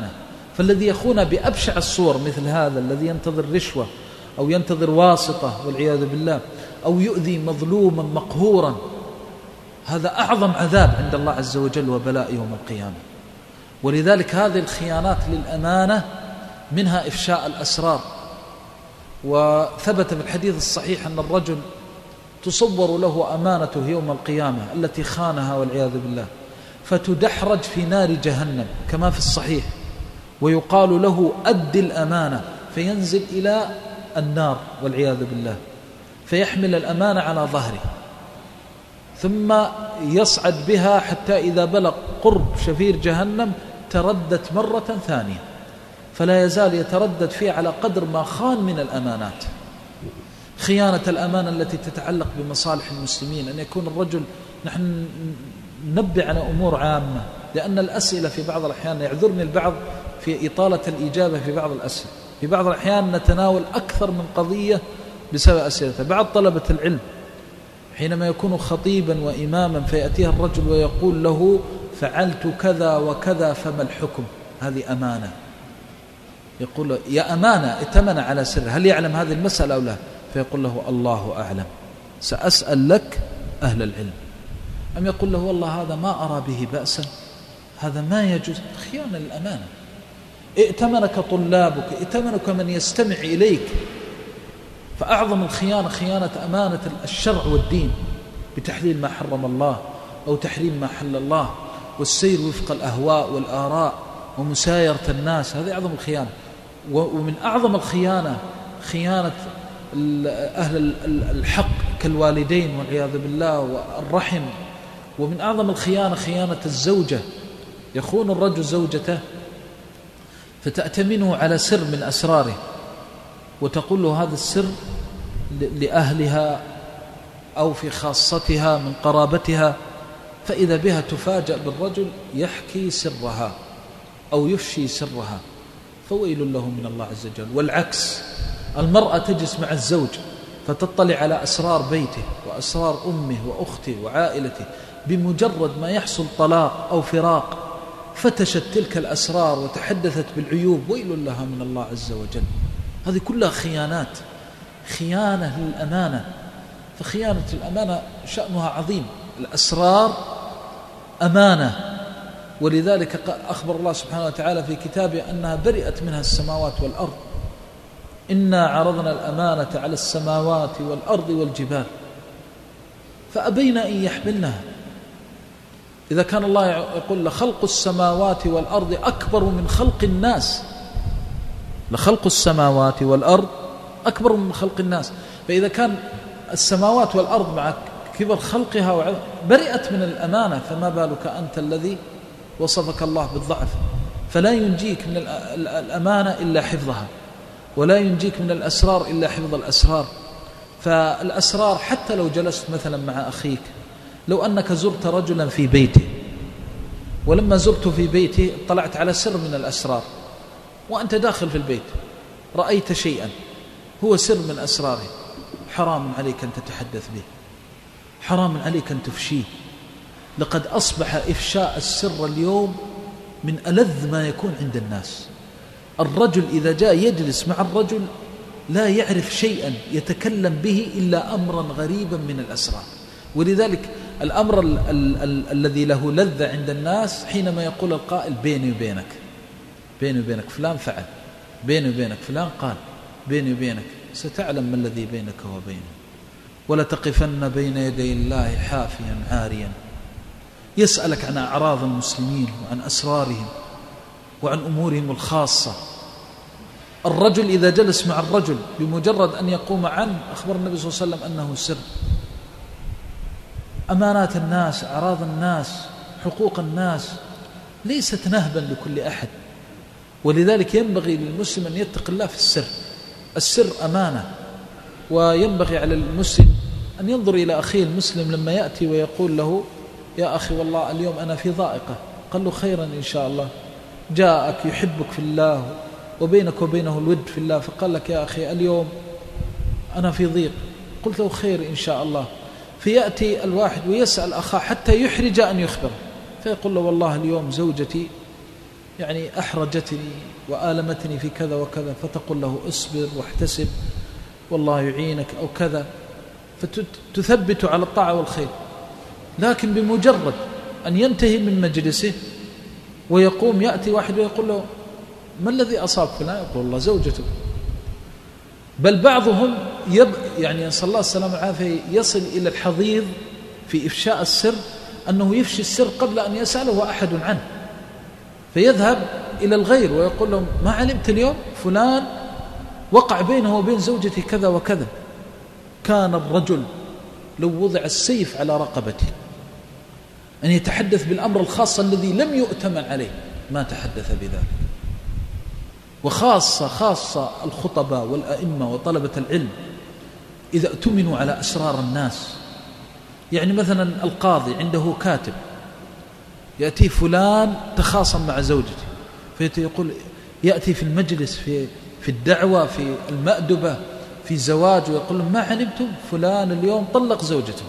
فالذي يخون بأبشع الصور مثل هذا الذي ينتظر رشوة أو ينتظر واسطة والعياذ بالله، أو يؤذي مظلوما مقهورا، هذا أعظم عذاب عند الله عز وجل وبلاء يوم القيامة. ولذلك هذه الخيانات للأمانة منها إفشاء الأسرار. وثبت في الحديث الصحيح أن الرجل تصور له أمانته يوم القيامة التي خانها والعياذ بالله، فتدحرج في نار جهنم كما في الصحيح، ويقال له أد الأمانة، فينزل إلى النار والعياذ بالله، فيحمل الأمانة على ظهره، ثم يصعد بها حتى إذا بلغ قرب شفير جهنم تردت مرة ثانية، فلا يزال يتردد فيه على قدر ما خان من الأمانات. خيانة الأمانة التي تتعلق بمصالح المسلمين، أن يكون الرجل، نحن ننبه على أمور عامة، لأن الأسئلة في بعض الأحيان يعذرني البعض في إطالة الإجابة في بعض الأسئلة، في بعض الأحيان نتناول أكثر من قضية بسبب أسئلة بعض طلبة العلم، حينما يكون خطيبا وإماما فيأتيه الرجل ويقول له فعلت كذا وكذا فما الحكم، هذه أمانة، يقول له يا أمانة ائتمن على سر، هل يعلم هذه المسألة أو لا؟ فيقول له الله أعلم، سأسأل لك أهل العلم. أم يقول له والله هذا ما أرى به بأسا، هذا ما يجوز. خيانة للأمانة. ائتمنك طلابك، ائتمنك من يستمع إليك. فأعظم الخيانة خيانة أمانة الشرع والدين بتحليل ما حرم الله أو تحريم ما حل الله، والسير وفق الأهواء والآراء ومسايرة الناس، هذه أعظم الخيانة. ومن أعظم الخيانة خيانة أهل الحق كالوالدين والعياذ بالله والرحم. ومن أعظم الخيانة خيانة الزوجة، يخون الرجل زوجته فتأتمنه على سر من أسراره، وتقول له هذا السر لأهلها أو في خاصتها من قرابتها، فإذا بها تفاجأ بالرجل يحكي سرها أو يفشي سرها، فويل له من الله عز وجل. والعكس، المرأة تجلس مع الزوج فتطلع على أسرار بيته وأسرار أمه وأخته وعائلته، بمجرد ما يحصل طلاق أو فراق فتشت تلك الأسرار وتحدثت بالعيوب، ويل لها من الله عز وجل. هذه كلها خيانات، خيانة للأمانة. فخيانة الأمانة شأنها عظيم، الأسرار أمانة، ولذلك أخبر الله سبحانه وتعالى في كتابه أنها برئت منها السماوات والأرض، إنا عرضنا الأمانة على السماوات والأرض والجبال فأبين أن يحملنها. إذا كان الله يقول لخلق السماوات والأرض أكبر من خلق الناس، لخلق السماوات والأرض أكبر من خلق الناس، فإذا كان السماوات والأرض مع كبر خلقها برئت من الأمانة، فما بالك أنت الذي وصفك الله بالضعف. فلا ينجيك من الأمانة إلا حفظها، ولا ينجيك من الأسرار إلا حفظ الأسرار. فالأسرار حتى لو جلست مثلا مع أخيك، لو أنك زرت رجلا في بيته، ولما زرت في بيته اطلعت على سر من الأسرار، وأنت داخل في البيت رأيت شيئا هو سر من أسراره، حرام عليك أن تتحدث به، حرام عليك أن تفشيه. لقد أصبح إفشاء السر اليوم من ألذ ما يكون عند الناس. الرجل إذا جاء يجلس مع الرجل لا يعرف شيئا يتكلم به إلا أمرا غريبا من الأسرار. ولذلك الأمر الذي له لذة عند الناس حينما يقول القائل بيني وبينك، بيني وبينك فلان فعل، بيني وبينك فلان قال، بيني وبينك، ستعلم ما الذي بينك وبينه. ولا تقفن بين يدي الله حافيا عاريا، يسألك عن أعراض المسلمين وعن أسرارهم وعن أمورهم الخاصة. الرجل إذا جلس مع الرجل بمجرد أن يقوم عنه، أخبر النبي صلى الله عليه وسلم أنه سر. أمانات الناس، أعراض الناس، حقوق الناس ليست نهبا لكل أحد. ولذلك ينبغي للمسلم أن يتقي الله في السر. السر أمانة، وينبغي على المسلم أن ينظر إلى أخيه المسلم لما يأتي ويقول له يا أخي والله اليوم أنا في ضائقة، قال له خيرا إن شاء الله، جاءك يحبك في الله وبينك وبينه الود في الله، فقال لك يا أخي اليوم أنا في ضيق، قلت له خير إن شاء الله. فيأتي الواحد ويسأل أخاه حتى يحرج أن يخبره، فيقول له والله اليوم زوجتي يعني أحرجتني وآلمتني في كذا وكذا، فتقول له اصبر واحتسب والله يعينك أو كذا، فتثبت على الطاعة والخير. لكن بمجرد أن ينتهي من مجلسه ويقوم يأتي واحد ويقول له ما الذي أصاب فلان؟ يقول الله زوجته. بل بعضهم يعني نسأل الله السلامة والعافية يصل إلى الحضيض في إفشاء السر، أنه يفشي السر قبل أن يسأله أحد عنه، فيذهب إلى الغير ويقول لهم ما علمت اليوم فلان وقع بينه وبين زوجتي كذا وكذا. كان الرجل لو وضع السيف على رقبته أن يتحدث بالأمر الخاص الذي لم يؤتمن عليه ما تحدث بذلك. وخاصة الخطباء والأئمة وطلبة العلم إذا اؤتمنوا على أسرار الناس. يعني مثلا القاضي عنده كاتب، يأتي فلان تخاصم مع زوجته، فيقول يأتي في المجلس في الدعوة في المأدبة في زواج ويقول لهم ما علمتم فلان اليوم طلق زوجته،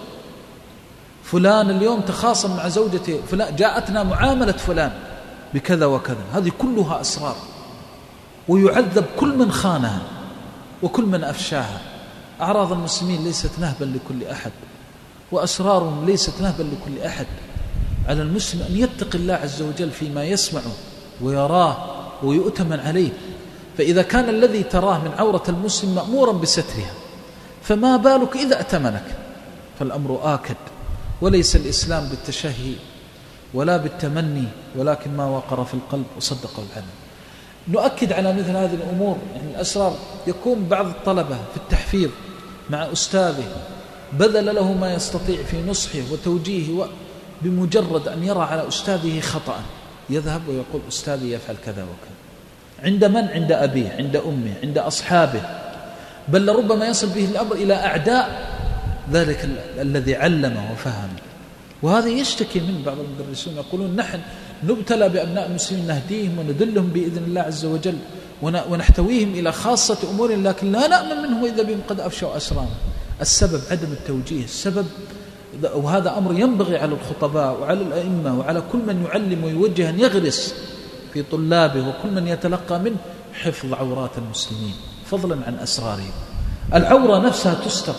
فلان اليوم تخاصم مع زوجته، فلان جاءتنا معاملة فلان بكذا وكذا. هذه كلها أسرار، ويعذب كل من خانها وكل من أفشاها. أعراض المسلمين ليست نهبا لكل أحد، وأسرارهم ليست نهبا لكل أحد. على المسلم أن يتقي الله عز وجل فيما يسمعه ويراه ويؤتمن عليه. فإذا كان الذي تراه من عورة المسلم مأمورا بسترها، فما بالك إذا أتمنك؟ فالأمر آكد. وليس الإسلام بالتشهي ولا بالتمني، ولكن ما وقر في القلب وصدق العلم. نؤكد على مثل هذه الأمور. يعني الأسرار يكون بعض الطلبة في التحفيظ مع أستاذه بذل له ما يستطيع في نصحه وتوجيهه، بمجرد أن يرى على أستاذه خطأ يذهب ويقول أستاذي يفعل كذا وكذا. عند من؟ عند أبيه، عند أمه، عند أصحابه، بل لربما يصل به الأمر إلى أعداء ذلك الذي علمه وفهم. وهذا يشتكي من بعض المدرسين يقولون نحن نبتلى بأبناء المسلمين، نهديهم وندلهم بإذن الله عز وجل ونحتويهم إلى خاصة أمور، لكن لا نأمن منهم إذا بهم قد أفشوا أسرارهم. السبب عدم التوجيه، السبب، وهذا أمر ينبغي على الخطباء وعلى الأئمة وعلى كل من يعلم ويوجه أن يغرس في طلابه وكل من يتلقى منه حفظ عورات المسلمين فضلا عن أسرارهم. العورة نفسها تستر،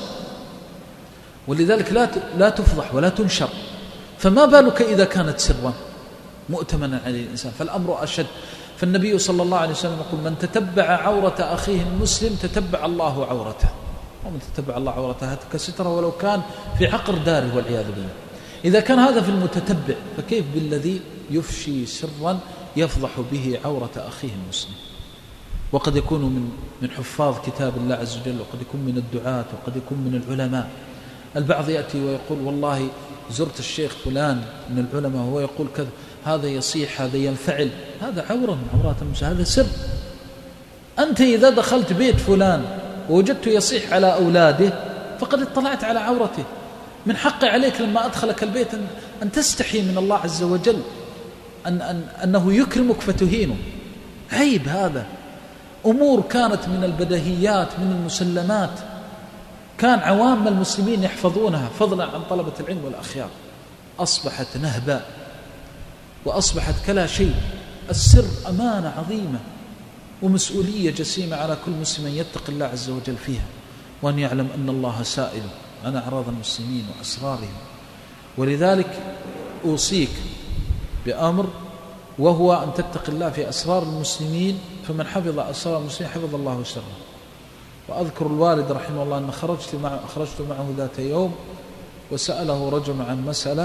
ولذلك لا تفضح ولا تنشر، فما بالك إذا كانت سرا مؤتمنا عليه الإنسان، فالأمر أشد. فالنبي صلى الله عليه وسلم يقول من تتبع عورة أخيه المسلم تتبع الله عورته، ومن تتبع الله عورته هتك ستره ولو كان في عقر داره والعياذ بالله. إذا كان هذا في المتتبع، فكيف بالذي يفشي سرا يفضح به عورة أخيه المسلم؟ وقد يكون من حفاظ كتاب الله عز وجل، وقد يكون من الدعاة، وقد يكون من العلماء. البعض يأتي ويقول والله زرت الشيخ فلان من العلماء وهو يقول كذا، هذا يصيح، هذا ينفعل، هذا عورة من عورات المسلم، هذا سر. أنت إذا دخلت بيت فلان ووجدته يصيح على أولاده فقد اطلعت على عورته. من حق عليك لما أدخلك البيت أن تستحي من الله عز وجل أنه يكرمك فتهينه. عيب هذا. أمور كانت من البديهيات من المسلمات كان عوام المسلمين يحفظونها فضلا عن طلبة العلم والأخيار، أصبحت نهبا وأصبحت كلا شيء. السر أمانة عظيمة ومسؤولية جسيمة على كل مسلم يتقي الله عز وجل فيها، وأن يعلم أن الله سائل عن أعراض المسلمين وأسرارهم. ولذلك أوصيك بأمر، وهو أن تتقي الله في أسرار المسلمين، فمن حفظ أسرار المسلمين حفظ الله سره. وأذكر الوالد رحمه الله أن خرجت معه ذات يوم وسأله رجل عن مسألة،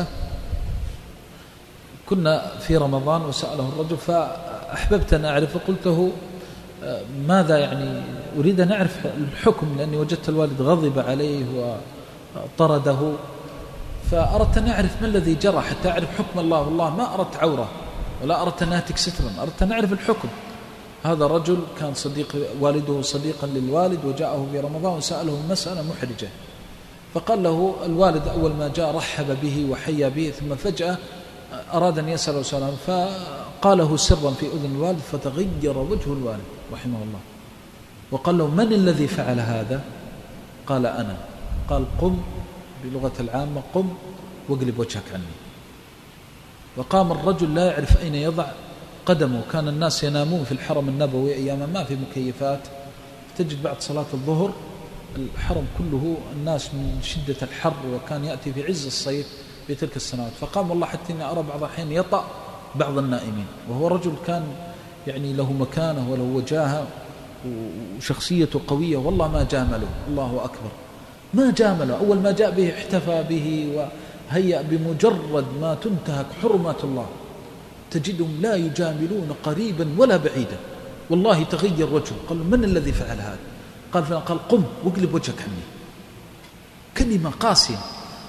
كنا في رمضان وسأله الرجل فأحببت أن أعرف، فقلت له ماذا يعني أريد أن أعرف الحكم، لأني وجدت الوالد غضب عليه وطرده، فأردت أن أعرف ما الذي جرى حتى أعرف حكم الله. والله ما أردت عورة ولا أردت أن أهتك سترا، أردت أن أعرف الحكم. هذا رجل كان صديق والده صديقا للوالد، وجاءه في رمضان وسأله مسألة محرجة، فقال له الوالد أول ما جاء رحب به وحيا به، ثم فجأة أراد أن يسأله سؤالا فقاله سرا في أذن الوالد، فتغير وجه الوالد رحمه الله، وقال له من الذي فعل هذا؟ قال أنا. قال قم، بلغة العامة قم واقلب وجهك عني. وقام الرجل لا يعرف أين يضع قدمه. كان الناس ينامون في الحرم النبوي أيام ما في مكيفات، تجد بعد صلاة الظهر الحرم كله الناس من شدة الحر، وكان يأتي في عز الصيف في تلك السنوات. فقام والله حتى إني أرى بعض الأحيان يطأ بعض النائمين، وهو رجل كان يعني له مكانه وله وجاهه وشخصيته قوية، والله ما جامله، الله أكبر ما جامله. أول ما جاء به احتفى به وهيأ، بمجرد ما تنتهك حرمات الله تجدهم لا يجاملون قريبا ولا بعيدا. والله تغير وجهه، قال من الذي فعل هذا؟ قال فلان. قال قم واقلب وجهك عني. كلمة قاسية.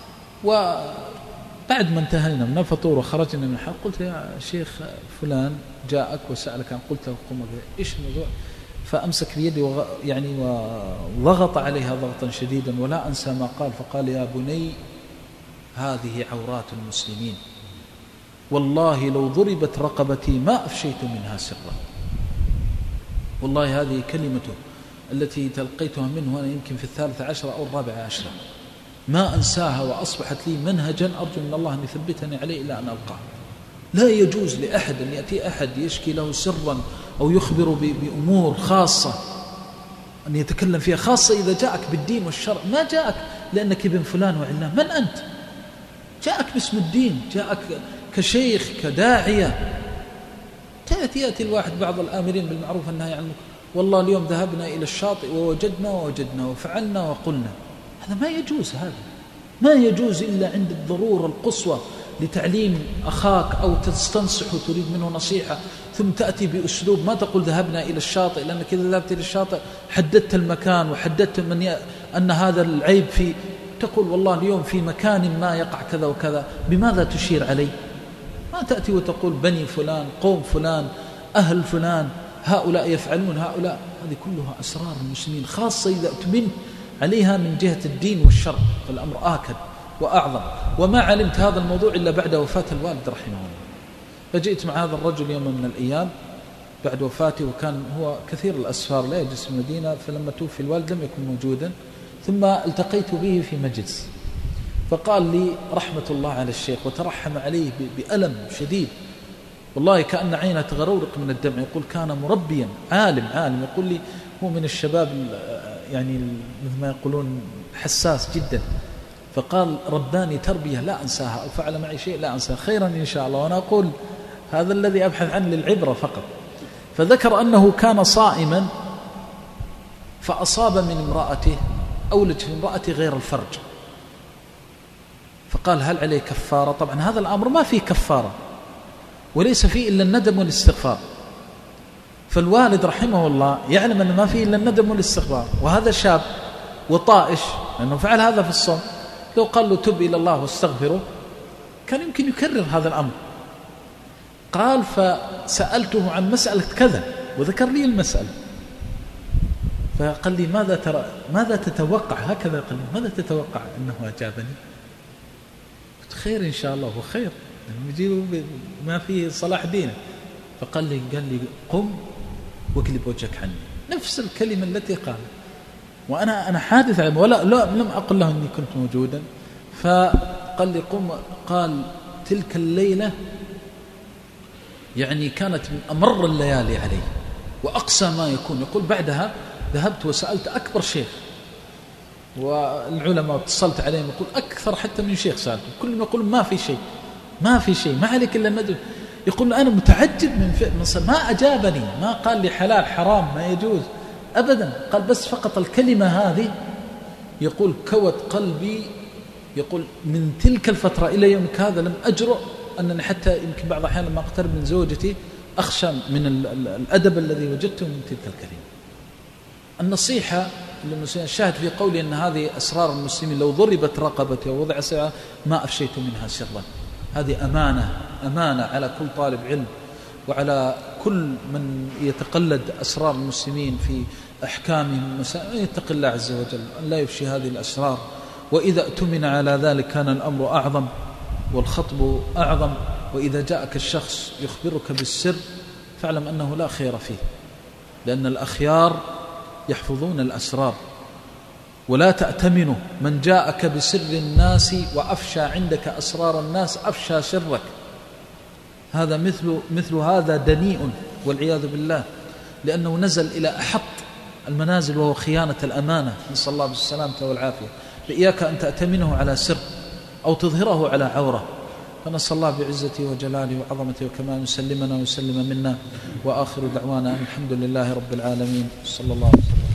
وبعد ما انتهينا من الفطور وخرجنا من الحلقة قلت يا شيخ فلان جاءك وسألك عن، قلت له قم إيش الموضوع؟ فأمسك بيدي وضغط عليها ضغطا شديدا، ولا أنسى ما قال. فقال يا بني هذه عورات المسلمين، والله لو ضربت رقبتي ما أفشيت منها سرا. والله هذه كلمته التي تلقيتها منه وأنا يمكن في 13 أو 14، ما أنساها، وأصبحت لي منهجا أرجو من الله أن يثبتني عليه إلى أن ألقاه. لا يجوز لأحد أن يأتي أحد يشكي له سرا أو يخبر بأمور خاصة أن يتكلم فيها، خاصة إذا جاءك بالدين والشرع. ما جاءك لأنك ابن فلان وعلان، من أنت؟ جاءك باسم الدين، جاءك كشيخ كداعية. يأتي الواحد بعض الآمرين بالمعروف والنهي عن المنكر، والله اليوم ذهبنا إلى الشاطئ ووجدنا وفعلنا وقلنا. هذا ما يجوز، هذا ما يجوز إلا عند الضرورة القصوى لتعليم أخاك أو تستنصح وتريد منه نصيحة، ثم تأتي بأسلوب ما تقول ذهبنا إلى الشاطئ، لأنك إذا ذهبت إلى الشاطئ حددت المكان وحددت أن هذا العيب في، تقول والله اليوم في مكان ما يقع كذا وكذا. بماذا تشير عليه؟ ما تأتي وتقول بني فلان، قوم فلان، أهل فلان، هؤلاء يفعلون، هؤلاء. هذه كلها أسرار المسلمين، خاصة إذا أتمنت عليها من جهة الدين والشرع، فالأمر آكد وأعظم. وما علمت هذا الموضوع إلا بعد وفاة الوالد رحمه الله. فجئت مع هذا الرجل يوم من الأيام بعد وفاته، وكان هو كثير الأسفار لا يجلس في المدينة، فلما توفي الوالد لم يكن موجودا، ثم التقيت به في مجلس، فقال لي رحمة الله على الشيخ، وترحم عليه بألم شديد، والله كأن عينه تغرورق من الدمع. يقول كان مربيا عالم، يقول لي هو من الشباب يعني مثل ما يقولون حساس جدا. فقال رباني تربية لا أنساها، أو فعل معي شيء لا أنساها، خيرا إن شاء الله. وأنا أقول هذا الذي أبحث عنه للعبرة فقط. فذكر أنه كان صائما فأصاب من امرأته، أولج في امرأته غير الفرج، فقال هل عليه كفارة؟ طبعا هذا الأمر ما فيه كفارة، وليس فيه إلا الندم والاستغفار. فالوالد رحمه الله يعلم أن ما فيه إلا الندم والاستغفار، وهذا شاب وطائش لأنه فعل هذا في الصوم، لو قال له تب إلى الله واستغفره كان يمكن يكرر هذا الأمر. قال فسألته عن مسألة كذا وذكر لي المسألة، فقال لي ماذا تتوقع؟ هكذا قال لي ماذا تتوقع أنه أجابني؟ قلت خير إن شاء الله، هو خير يجيب ما فيه صلاح دينه. فقال لي قم واقلب وجهك عني، نفس الكلمة التي قال، وأنا حادث عنه ولا لم أقل له أني كنت موجودا. فقال لي قم. قال تلك الليلة يعني كانت من أمر الليالي عليه وأقسى ما يكون. يقول بعدها ذهبت وسألت أكبر شيخ، والعلماء اتصلت عليهم يقول أكثر حتى من شيخ سألته، كلهم يقول ما في شيء ما عليك إلا الندم. يقول أنا متعجب من فعل، ما أجابني، ما قال لي حلال حرام ما يجوز أبدا، قال بس فقط الكلمة هذه. يقول كوت قلبي، يقول من تلك الفترة إلى يومك هذا لم أجرؤ أنني حتى يمكن بعض الأحيان لما أقترب من زوجتي أخشى من الأدب الذي وجدته من تلك الكلمة. النصيحة للمسلمين، الشاهد في قولي أن هذه أسرار المسلمين، لو ضربت رقبتي ووضع ساعة ما أفشيت منها سرا. هذه أمانة على كل طالب علم وعلى كل من يتقلد أسرار المسلمين في أحكامهم، يتق الله عز وجل أن لا يفشي هذه الأسرار. وإذا اؤتمن على ذلك كان الأمر أعظم والخطب أعظم. وإذا جاءك الشخص يخبرك بالسر فاعلم أنه لا خير فيه، لأن الأخيار يحفظون الأسرار. ولا تأتمنوا من جاءك بسر الناس وأفشى عندك أسرار الناس أفشى سرك. هذا مثل هذا دنيء والعياذ بالله، لأنه نزل إلى أحط المنازل وهو خيانة الأمانة، نسأل الله بالسلامة والعافية. فإياك أن تأتمنه على سر أو تظهره على عورة. فنسأل الله بعزته وجلاله وعظمته وكماله يسلمنا ويسلم منا، وآخر دعوانا الحمد لله رب العالمين، صلى الله عليه وسلم.